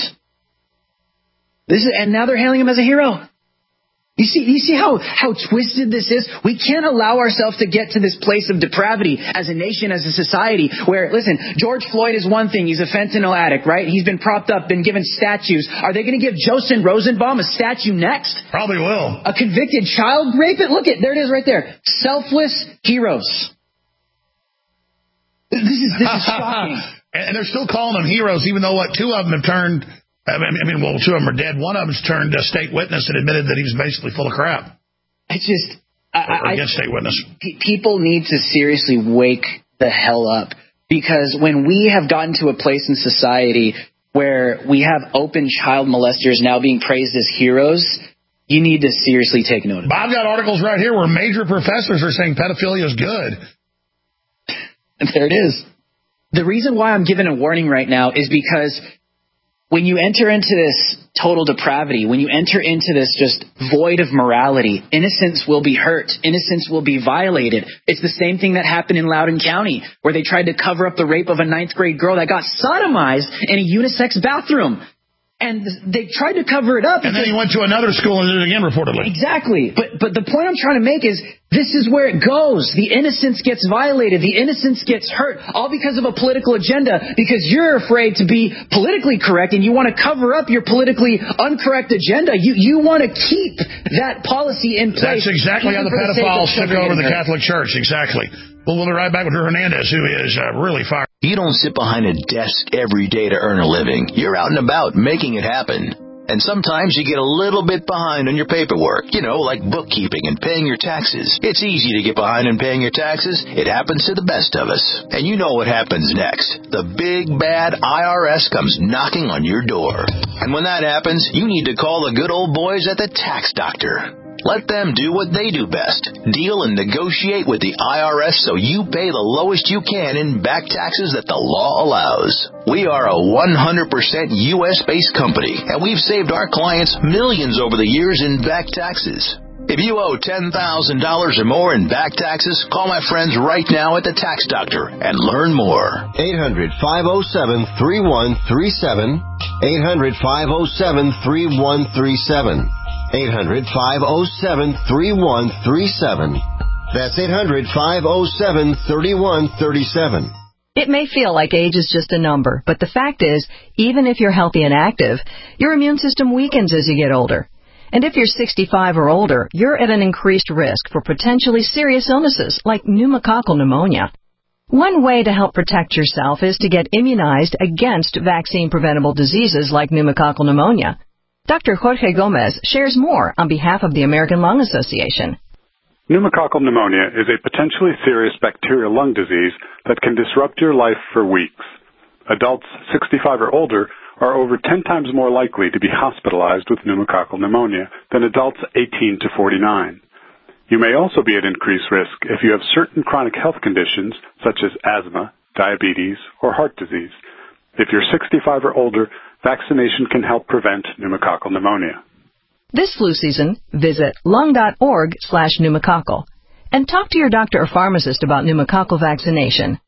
This is, and now they're hailing him as a hero. You see, you see how, how twisted this is? We can't allow ourselves to get to this place of depravity as a nation, as a society, where, listen, George Floyd is one thing. He's a fentanyl addict, right? He's been propped up, been given statues. Are they going to give Joseph Rosenbaum a statue next? Probably will. A convicted child rapist? Look at, there it is right there. Selfless heroes. This is, this is shocking. And they're still calling them heroes, even though, what, two of them have turned... I mean, well, two of them are dead. One of them's turned a state witness and admitted that he was basically full of crap. I just... I, against state witness. People need to seriously wake the hell up. Because when we have gotten to a place in society where we have open child molesters now being praised as heroes, you need to seriously take note of it. I've got articles right here where major professors are saying pedophilia is good. And there it is. The reason why I'm giving a warning right now is because... when you enter into this total depravity, when you enter into this just void of morality, innocence will be hurt. Innocence will be violated. It's the same thing that happened in Loudoun County, where they tried to cover up the rape of a ninth grade girl that got sodomized in a unisex bathroom. And they tried to cover it up. And then he went to another school and did it again, reportedly. Exactly. But but the point I'm trying to make is this is where it goes. The innocence gets violated. The innocence gets hurt, all because of a political agenda, because you're afraid to be politically correct and you want to cover up your politically incorrect agenda. You you want to keep that policy in place. That's exactly how the pedophiles took over the Catholic Church. Exactly. Well, we'll be right back with Drew Hernandez, who is uh, really fired. You don't sit behind a desk every day to earn a living. You're out and about making it happen. And sometimes you get a little bit behind on your paperwork, you know, like bookkeeping and paying your taxes. It's easy to get behind in paying your taxes. It happens to the best of us. And you know what happens next. The big, bad I R S comes knocking on your door. And when that happens, you need to call the good old boys at the Tax Doctor. Let them do what they do best. Deal and negotiate with the I R S so you pay the lowest you can in back taxes that the law allows. We are a one hundred percent U S-based company, and we've saved our clients millions over the years in back taxes. If you owe ten thousand dollars or more in back taxes, call my friends right now at the Tax Doctor and learn more. eight hundred, five oh seven, three one three seven. eight hundred, five oh seven, three one three seven. eight hundred, five oh seven, three one three seven. That's eight hundred, five oh seven, three one three seven. It may feel like age is just a number, but the fact is, even if you're healthy and active, your immune system weakens as you get older. And if you're sixty-five or older, you're at an increased risk for potentially serious illnesses like pneumococcal pneumonia. One way to help protect yourself is to get immunized against vaccine-preventable diseases like pneumococcal pneumonia. Doctor Jorge Gomez shares more on behalf of the American Lung Association. Pneumococcal pneumonia is a potentially serious bacterial lung disease that can disrupt your life for weeks. Adults sixty-five or older are over ten times more likely to be hospitalized with pneumococcal pneumonia than adults eighteen to forty-nine. You may also be at increased risk if you have certain chronic health conditions such as asthma, diabetes, or heart disease. If you're sixty-five or older, vaccination can help prevent pneumococcal pneumonia. This flu season, visit lung.org slash pneumococcal and talk to your doctor or pharmacist about pneumococcal vaccination.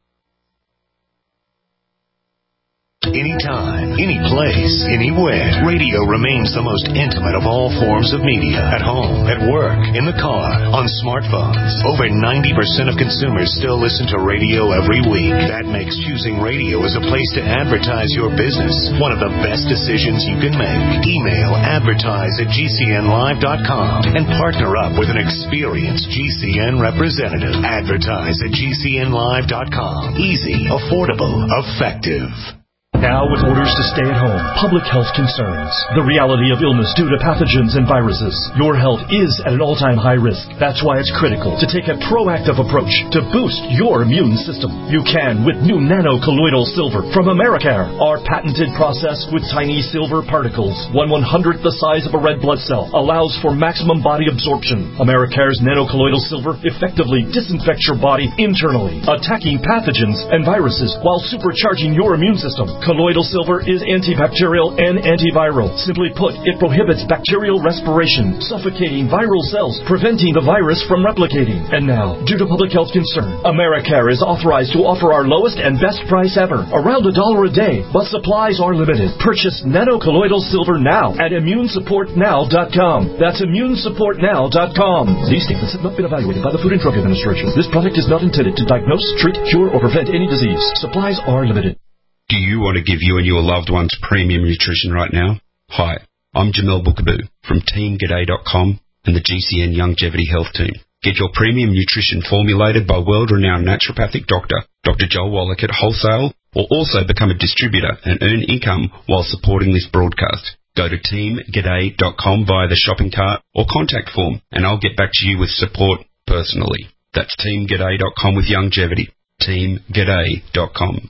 Anytime, any place, anywhere. Radio remains the most intimate of all forms of media. At home, at work, in the car, on smartphones. Over ninety percent of consumers still listen to radio every week. That makes choosing radio as a place to advertise your business one of the best decisions you can make. Email advertise at G C N live dot com and partner up with an experienced G C N representative. Advertise at G C N live dot com. Easy, affordable, effective. Now with orders to stay at home, public health concerns, the reality of illness due to pathogens and viruses, your health is at an all-time high risk. That's why it's critical to take a proactive approach to boost your immune system. You can with new nano-colloidal silver from Americare. Our patented process with tiny silver particles, one one-hundredth the size of a red blood cell, allows for maximum body absorption. Americare's nano-colloidal silver effectively disinfects your body internally, attacking pathogens and viruses while supercharging your immune system. Colloidal silver is antibacterial and antiviral. Simply put, it prohibits bacterial respiration, suffocating viral cells, preventing the virus from replicating. And now, due to public health concern, Americare is authorized to offer our lowest and best price ever, around a dollar a day, but supplies are limited. Purchase nano-colloidal silver now at immune support now dot com. That's immune support now dot com. These statements have not been evaluated by the Food and Drug Administration. This product is not intended to diagnose, treat, cure, or prevent any disease. Supplies are limited. Do you want to give you and your loved ones premium nutrition right now? Hi, I'm Jamel Bookaboo from team g'day dot com and the G C N Longevity Health Team. Get your premium nutrition formulated by world-renowned naturopathic doctor, Doctor Joel Wallach at wholesale, or also become a distributor and earn income while supporting this broadcast. Go to team g'day dot com via the shopping cart or contact form, and I'll get back to you with support personally. That's team g'day dot com with longevity. team g'day dot com.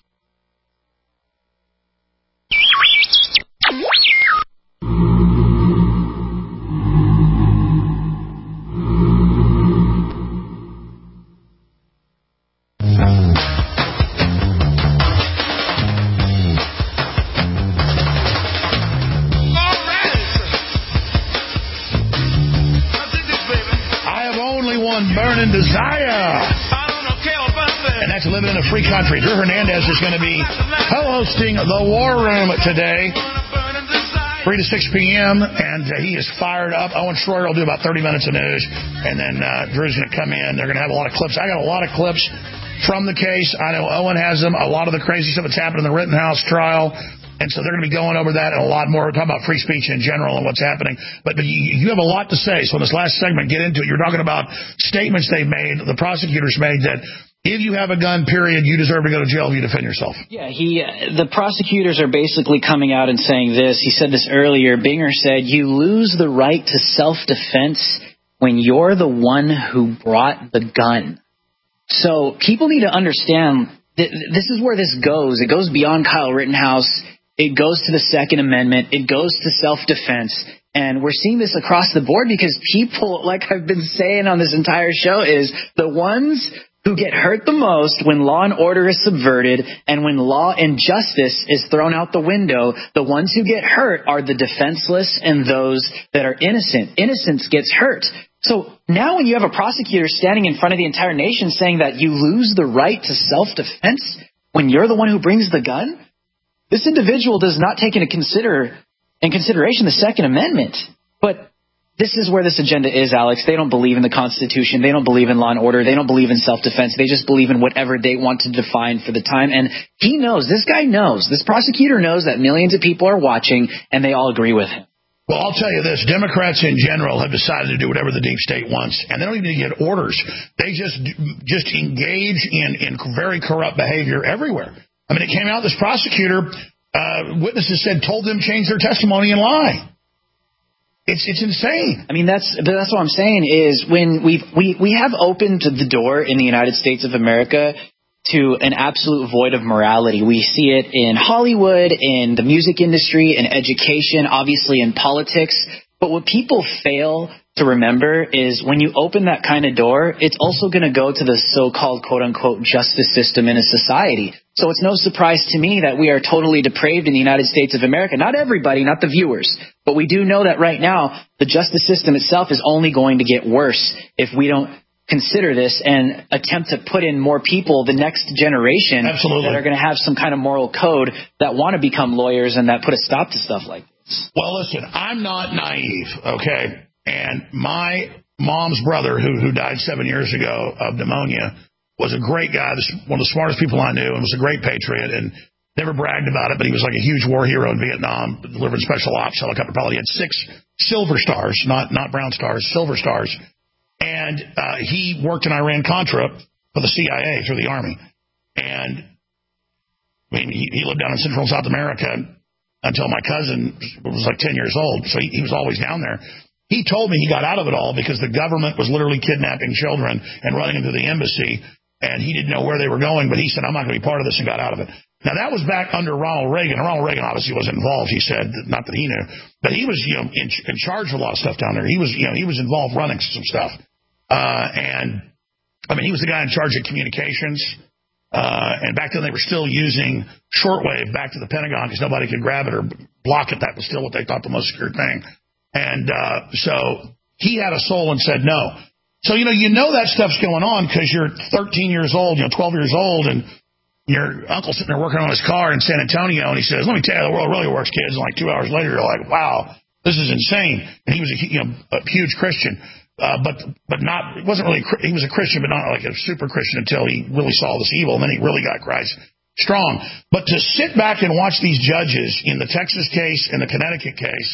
Burning desire. And that's living in a free country. Drew Hernandez is going to be co-hosting the War Room today, three to six p.m., and uh, he is fired up. Owen Schroyer will do about thirty minutes of news, and then uh, Drew's going to come in. They're going to have a lot of clips. I got a lot of clips from the case. I know Owen has them. A lot of the crazy stuff that's happened in the Rittenhouse trial. And so they're going to be going over that and a lot more. We're talking about free speech in general and what's happening. But, but you, you have a lot to say. So in this last segment, get into it. You're talking about statements they've made, the prosecutors made, that if you have a gun, period, you deserve to go to jail if you defend yourself. Yeah, he. Uh, the prosecutors are basically coming out and saying this. He said this earlier. Binger said, you lose the right to self-defense when you're the one who brought the gun. So people need to understand that this is where this goes. It goes beyond Kyle Rittenhouse. It goes to the Second Amendment. It goes to self-defense. And we're seeing this across the board because people, like I've been saying on this entire show, is the ones who get hurt the most when law and order is subverted and when law and justice is thrown out the window. The ones who get hurt are the defenseless and those that are innocent. Innocence gets hurt. So now when you have a prosecutor standing in front of the entire nation saying that you lose the right to self-defense when you're the one who brings the gun, this individual does not take into consider in consideration the Second Amendment. But this is where this agenda is, Alex. They don't believe in the Constitution. They don't believe in law and order. They don't believe in self-defense. They just believe in whatever they want to define for the time. And he knows, this guy knows, this prosecutor knows that millions of people are watching, and they all agree with him. Well, I'll tell you this. Democrats in general have decided to do whatever the deep state wants, and they don't even get orders. They just just engage in, in very corrupt behavior everywhere. I mean, it came out, this prosecutor, uh, witnesses said, told them change their testimony and lie. It's it's insane. I mean, that's that's what I'm saying is when we've, we we have opened the door in the United States of America to an absolute void of morality. We see it in Hollywood, in the music industry, in education, obviously in politics. But what people fail to remember is when you open that kind of door, it's also going to go to the so-called quote-unquote justice system in a society. So it's no surprise to me that we are totally depraved in the United States of America. Not everybody, not the viewers. But we do know that right now, the justice system itself is only going to get worse if we don't consider this and attempt to put in more people, the next generation, Absolutely. that are going to have some kind of moral code that want to become lawyers and that put a stop to stuff like this. Well, listen, I'm not naive, okay? And my mom's brother, who who died seven years ago of pneumonia, was a great guy, one of the smartest people I knew, and was a great patriot, and never bragged about it, but he was like a huge war hero in Vietnam, delivering special ops helicopter pilot. He had six silver stars, not not brown stars, silver stars. And uh, he worked in Iran-Contra for the C I A through the Army. And, I mean, he, he lived down in Central and South America until my cousin was like ten years old. So he, he was always down there. He told me he got out of it all because the government was literally kidnapping children and running them to the embassy. And he didn't know where they were going, but he said, I'm not going to be part of this, and got out of it. Now, that was back under Ronald Reagan. Ronald Reagan obviously wasn't involved, he said, not that he knew. But he was, you know, in, in charge of a lot of stuff down there. He was, you know, he was involved running some stuff. Uh, and, I mean, he was the guy in charge of communications. Uh, and back then they were still using shortwave back to the Pentagon because nobody could grab it or block it. That was still what they thought the most secure thing. And uh, so he had a soul and said no. So, you know, you know that stuff's going on because you're thirteen years old, you know, twelve years old, and your uncle's sitting there working on his car in San Antonio, and he says, let me tell you, the world really works, kids. And like two hours later, you're like, wow, this is insane. And he was a, you know, a huge Christian. Uh, but but not, it wasn't really, he was a Christian, but not like a super Christian until he really saw this evil, and then he really got Christ strong. But to sit back and watch these judges in the Texas case and the Connecticut case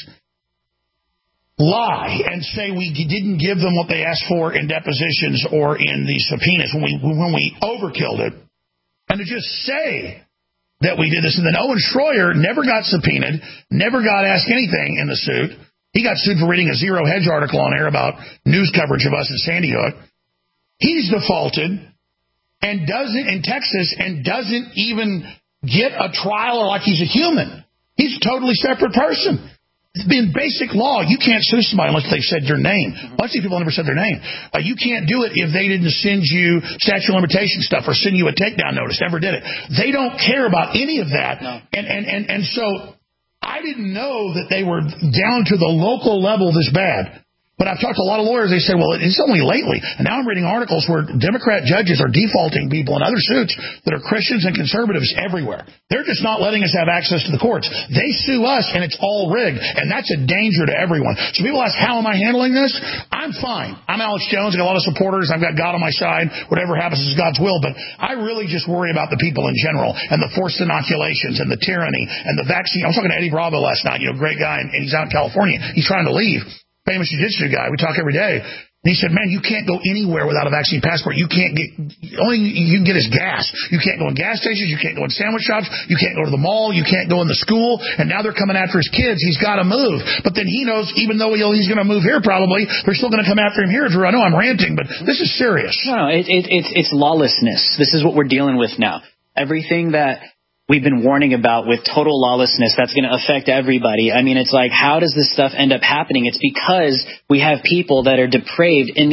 lie and say we didn't give them what they asked for in depositions or in the subpoenas when we when we overkilled it, and to just say that we did this. And then Owen Schroyer never got subpoenaed, never got asked anything in the suit. He got sued for reading a Zero Hedge article on air about news coverage of us in Sandy Hook. He's defaulted and doesn't in Texas and doesn't even get a trial like he's a human. He's a totally separate person. In basic law, you can't sue somebody unless they've said your name. Most of these people never said their name. Uh, you can't do it if they didn't send you statute of limitation stuff or send you a takedown notice. Never did it. They don't care about any of that. No. And, and, and, and so I didn't know that they were down to the local level this bad. But I've talked to a lot of lawyers. They say, well, it's only lately. And now I'm reading articles where Democrat judges are defaulting people in other suits that are Christians and conservatives everywhere. They're just not letting us have access to the courts. They sue us, and it's all rigged. And that's a danger to everyone. So people ask, how am I handling this? I'm fine. I'm Alex Jones. I've got a lot of supporters. I've got God on my side. Whatever happens is God's will. But I really just worry about the people in general and the forced inoculations and the tyranny and the vaccine. I was talking to Eddie Bravo last night, you know, great guy, and he's out in California. He's trying to leave. Famous jiu-jitsu guy. We talk every day. And he said, man, you can't go anywhere without a vaccine passport. You can't get, only you can get is gas. You can't go in gas stations. You can't go in sandwich shops. You can't go to the mall. You can't go in the school. And now they're coming after his kids. He's got to move. But then he knows, even though he's going to move here probably, they're still going to come after him here, Drew. I know I'm ranting, but this is serious. No, it, it, it's, it's lawlessness. This is what we're dealing with now. Everything that we've been warning about with total lawlessness that's going to affect everybody. I mean, it's like, how does this stuff end up happening? It's because we have people that are depraved in these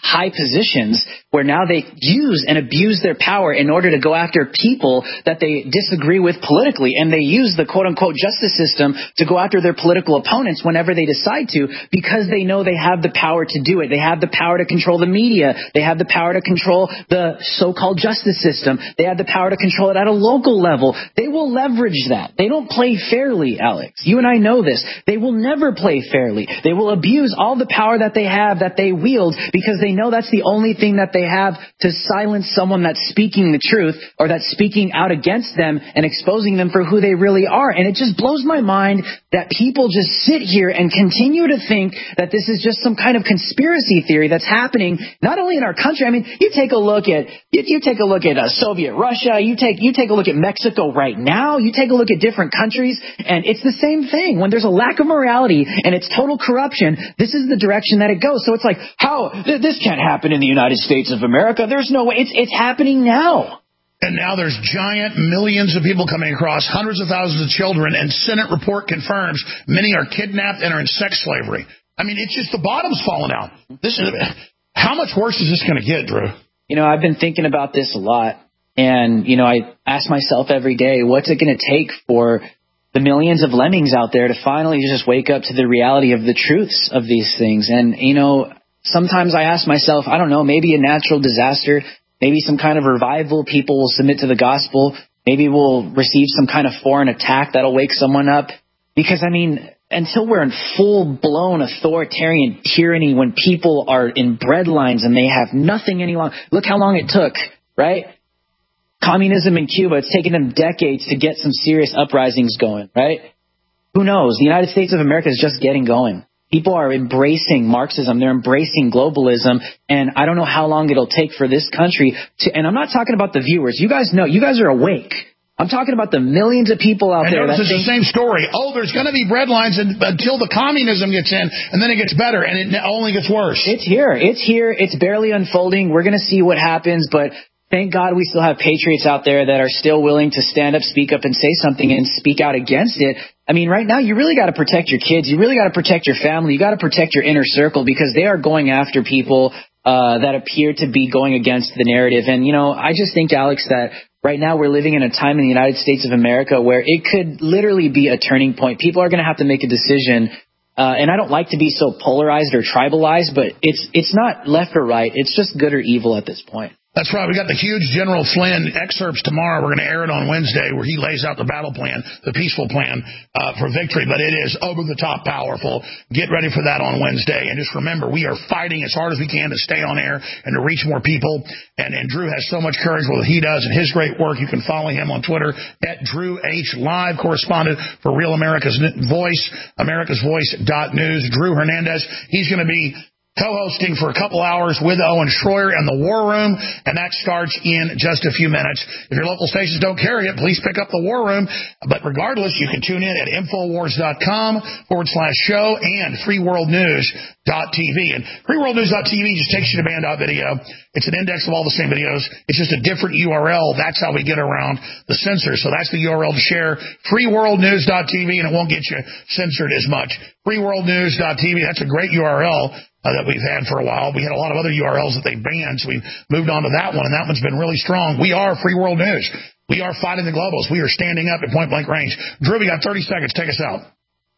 high positions where now they use and abuse their power in order to go after people that they disagree with politically. And they use the quote-unquote justice system to go after their political opponents whenever they decide to, because they know they have the power to do it. They have the power to control the media. They have the power to control the so-called justice system. They have the power to control it at a local level. They will leverage that. They don't play fairly, Alex. You and I know this. They will never play fairly. They will abuse all the power that they have, that they wield, because they know that's the only thing that they have to silence someone that's speaking the truth or that's speaking out against them and exposing them for who they really are. And it just blows my mind that people just sit here and continue to think that this is just some kind of conspiracy theory that's happening not only in our country. I mean, you take a look at you, you take a look at uh, Soviet Russia. You take you take a look at Mexico right now. You take a look at different countries, and it's the same thing. When there's a lack of morality and it's total corruption, this is the direction that it goes. So it's like, how th- this can't happen in the United States of America. There's no way. It's it's happening now. And now there's giant millions of people coming across, hundreds of thousands of children, and Senate report confirms many are kidnapped and are in sex slavery. I mean, it's just the bottom's falling out. This is how much worse is this going to get, Drew? You know, I've been thinking about this a lot, and you know, I ask myself every day, what's it going to take for the millions of lemmings out there to finally just wake up to the reality of the truths of these things? And you know, sometimes I ask myself, I don't know, maybe a natural disaster. Maybe some kind of revival, people will submit to the gospel. Maybe we'll receive some kind of foreign attack that'll wake someone up. Because, I mean, until we're in full-blown authoritarian tyranny when people are in breadlines and they have nothing any longer. Look how long it took, right? Communism in Cuba, it's taken them decades to get some serious uprisings going, right? Who knows? The United States of America is just getting going. People are embracing Marxism. They're embracing globalism. And I don't know how long it'll take for this country to, and I'm not talking about the viewers. You guys know, you guys are awake. I'm talking about the millions of people out and there. That it's the same story. Oh, there's going to be breadlines until the communism gets in, and then it gets better, and it only gets worse. It's here. It's here. It's barely unfolding. We're going to see what happens, but thank God we still have patriots out there that are still willing to stand up, speak up, and say something and speak out against it. I mean, right now, you really got to protect your kids. You really got to protect your family. You got to protect your inner circle, because they are going after people uh, that appear to be going against the narrative. And, you know, I just think, Alex, that right now we're living in a time in the United States of America where it could literally be a turning point. People are going to have to make a decision. Uh, and I don't like to be so polarized or tribalized, but it's it's not left or right. It's just good or evil at this point. That's right. We got the huge General Flynn excerpts tomorrow. We're going to air it on Wednesday, where he lays out the battle plan, the peaceful plan uh, for victory. But it is over the top powerful. Get ready for that on Wednesday. And just remember, we are fighting as hard as we can to stay on air and to reach more people. And, and Drew has so much courage with what he does and his great work. You can follow him on Twitter at Drew H. Live, correspondent for Real America's Voice, America's Voice dot news. Drew Hernandez, he's going to be co-hosting for a couple hours with Owen Schroyer in the War Room, and that starts in just a few minutes. If your local stations don't carry it, please pick up the War Room. But regardless, you can tune in at Infowars.com forward slash show and freeworldnews dot t v. And freeworldnews dot t v just takes you to band.video. It's an index of all the same videos. It's just a different U R L. That's how we get around the censor. So that's the U R L to share, freeworldnews dot t v, and it won't get you censored as much. freeworldnews dot t v, that's a great U R L. Uh, that we've had for a while. We had a lot of other U R Ls that they banned, so we've moved on to that one, and that one's been really strong. We are Free World News. We are fighting the globals. We are standing up at point-blank range. Drew, we got thirty seconds. Take us out.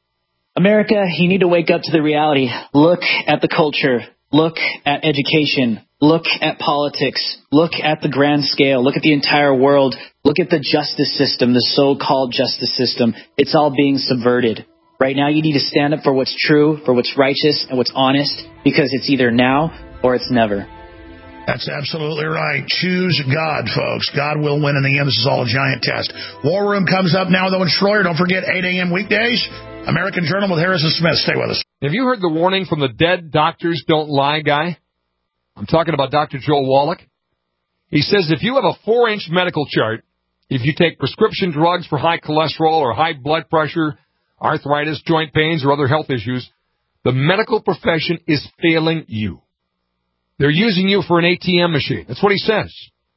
America, you need to wake up to the reality. Look at the culture. Look at education. Look at politics. Look at the grand scale. Look at the entire world. Look at the justice system, the so-called justice system. It's all being subverted. Right now, you need to stand up for what's true, for what's righteous, and what's honest, because it's either now or it's never. That's absolutely right. Choose God, folks. God will win in the end. This is all a giant test. War Room comes up now with Owen Schroyer. Don't forget, eight a.m. weekdays. American Journal with Harrison Smith. Stay with us. Have you heard the warning from the dead doctors don't lie guy? I'm talking about Doctor Joel Wallach. He says if you have a four-inch medical chart, if you take prescription drugs for high cholesterol or high blood pressure, arthritis, joint pains, or other health issues, the medical profession is failing you. They're using you for an A T M machine. That's what he says.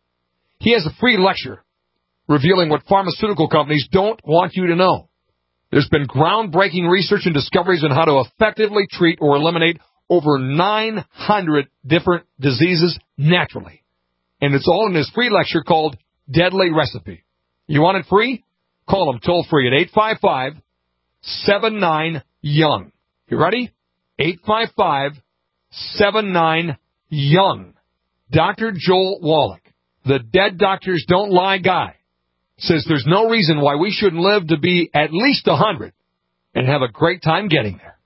He has a free lecture revealing what pharmaceutical companies don't want you to know. There's been groundbreaking research and discoveries on how to effectively treat or eliminate over nine hundred different diseases naturally. And it's all in his free lecture called Deadly Recipe. You want it free? Call him toll free at eight five five, seven nine, young. You ready? eight five five, seven nine, young. Doctor Joel Wallach, the Dead Doctors Don't Lie guy, says there's no reason why we shouldn't live to be at least one hundred and have a great time getting there.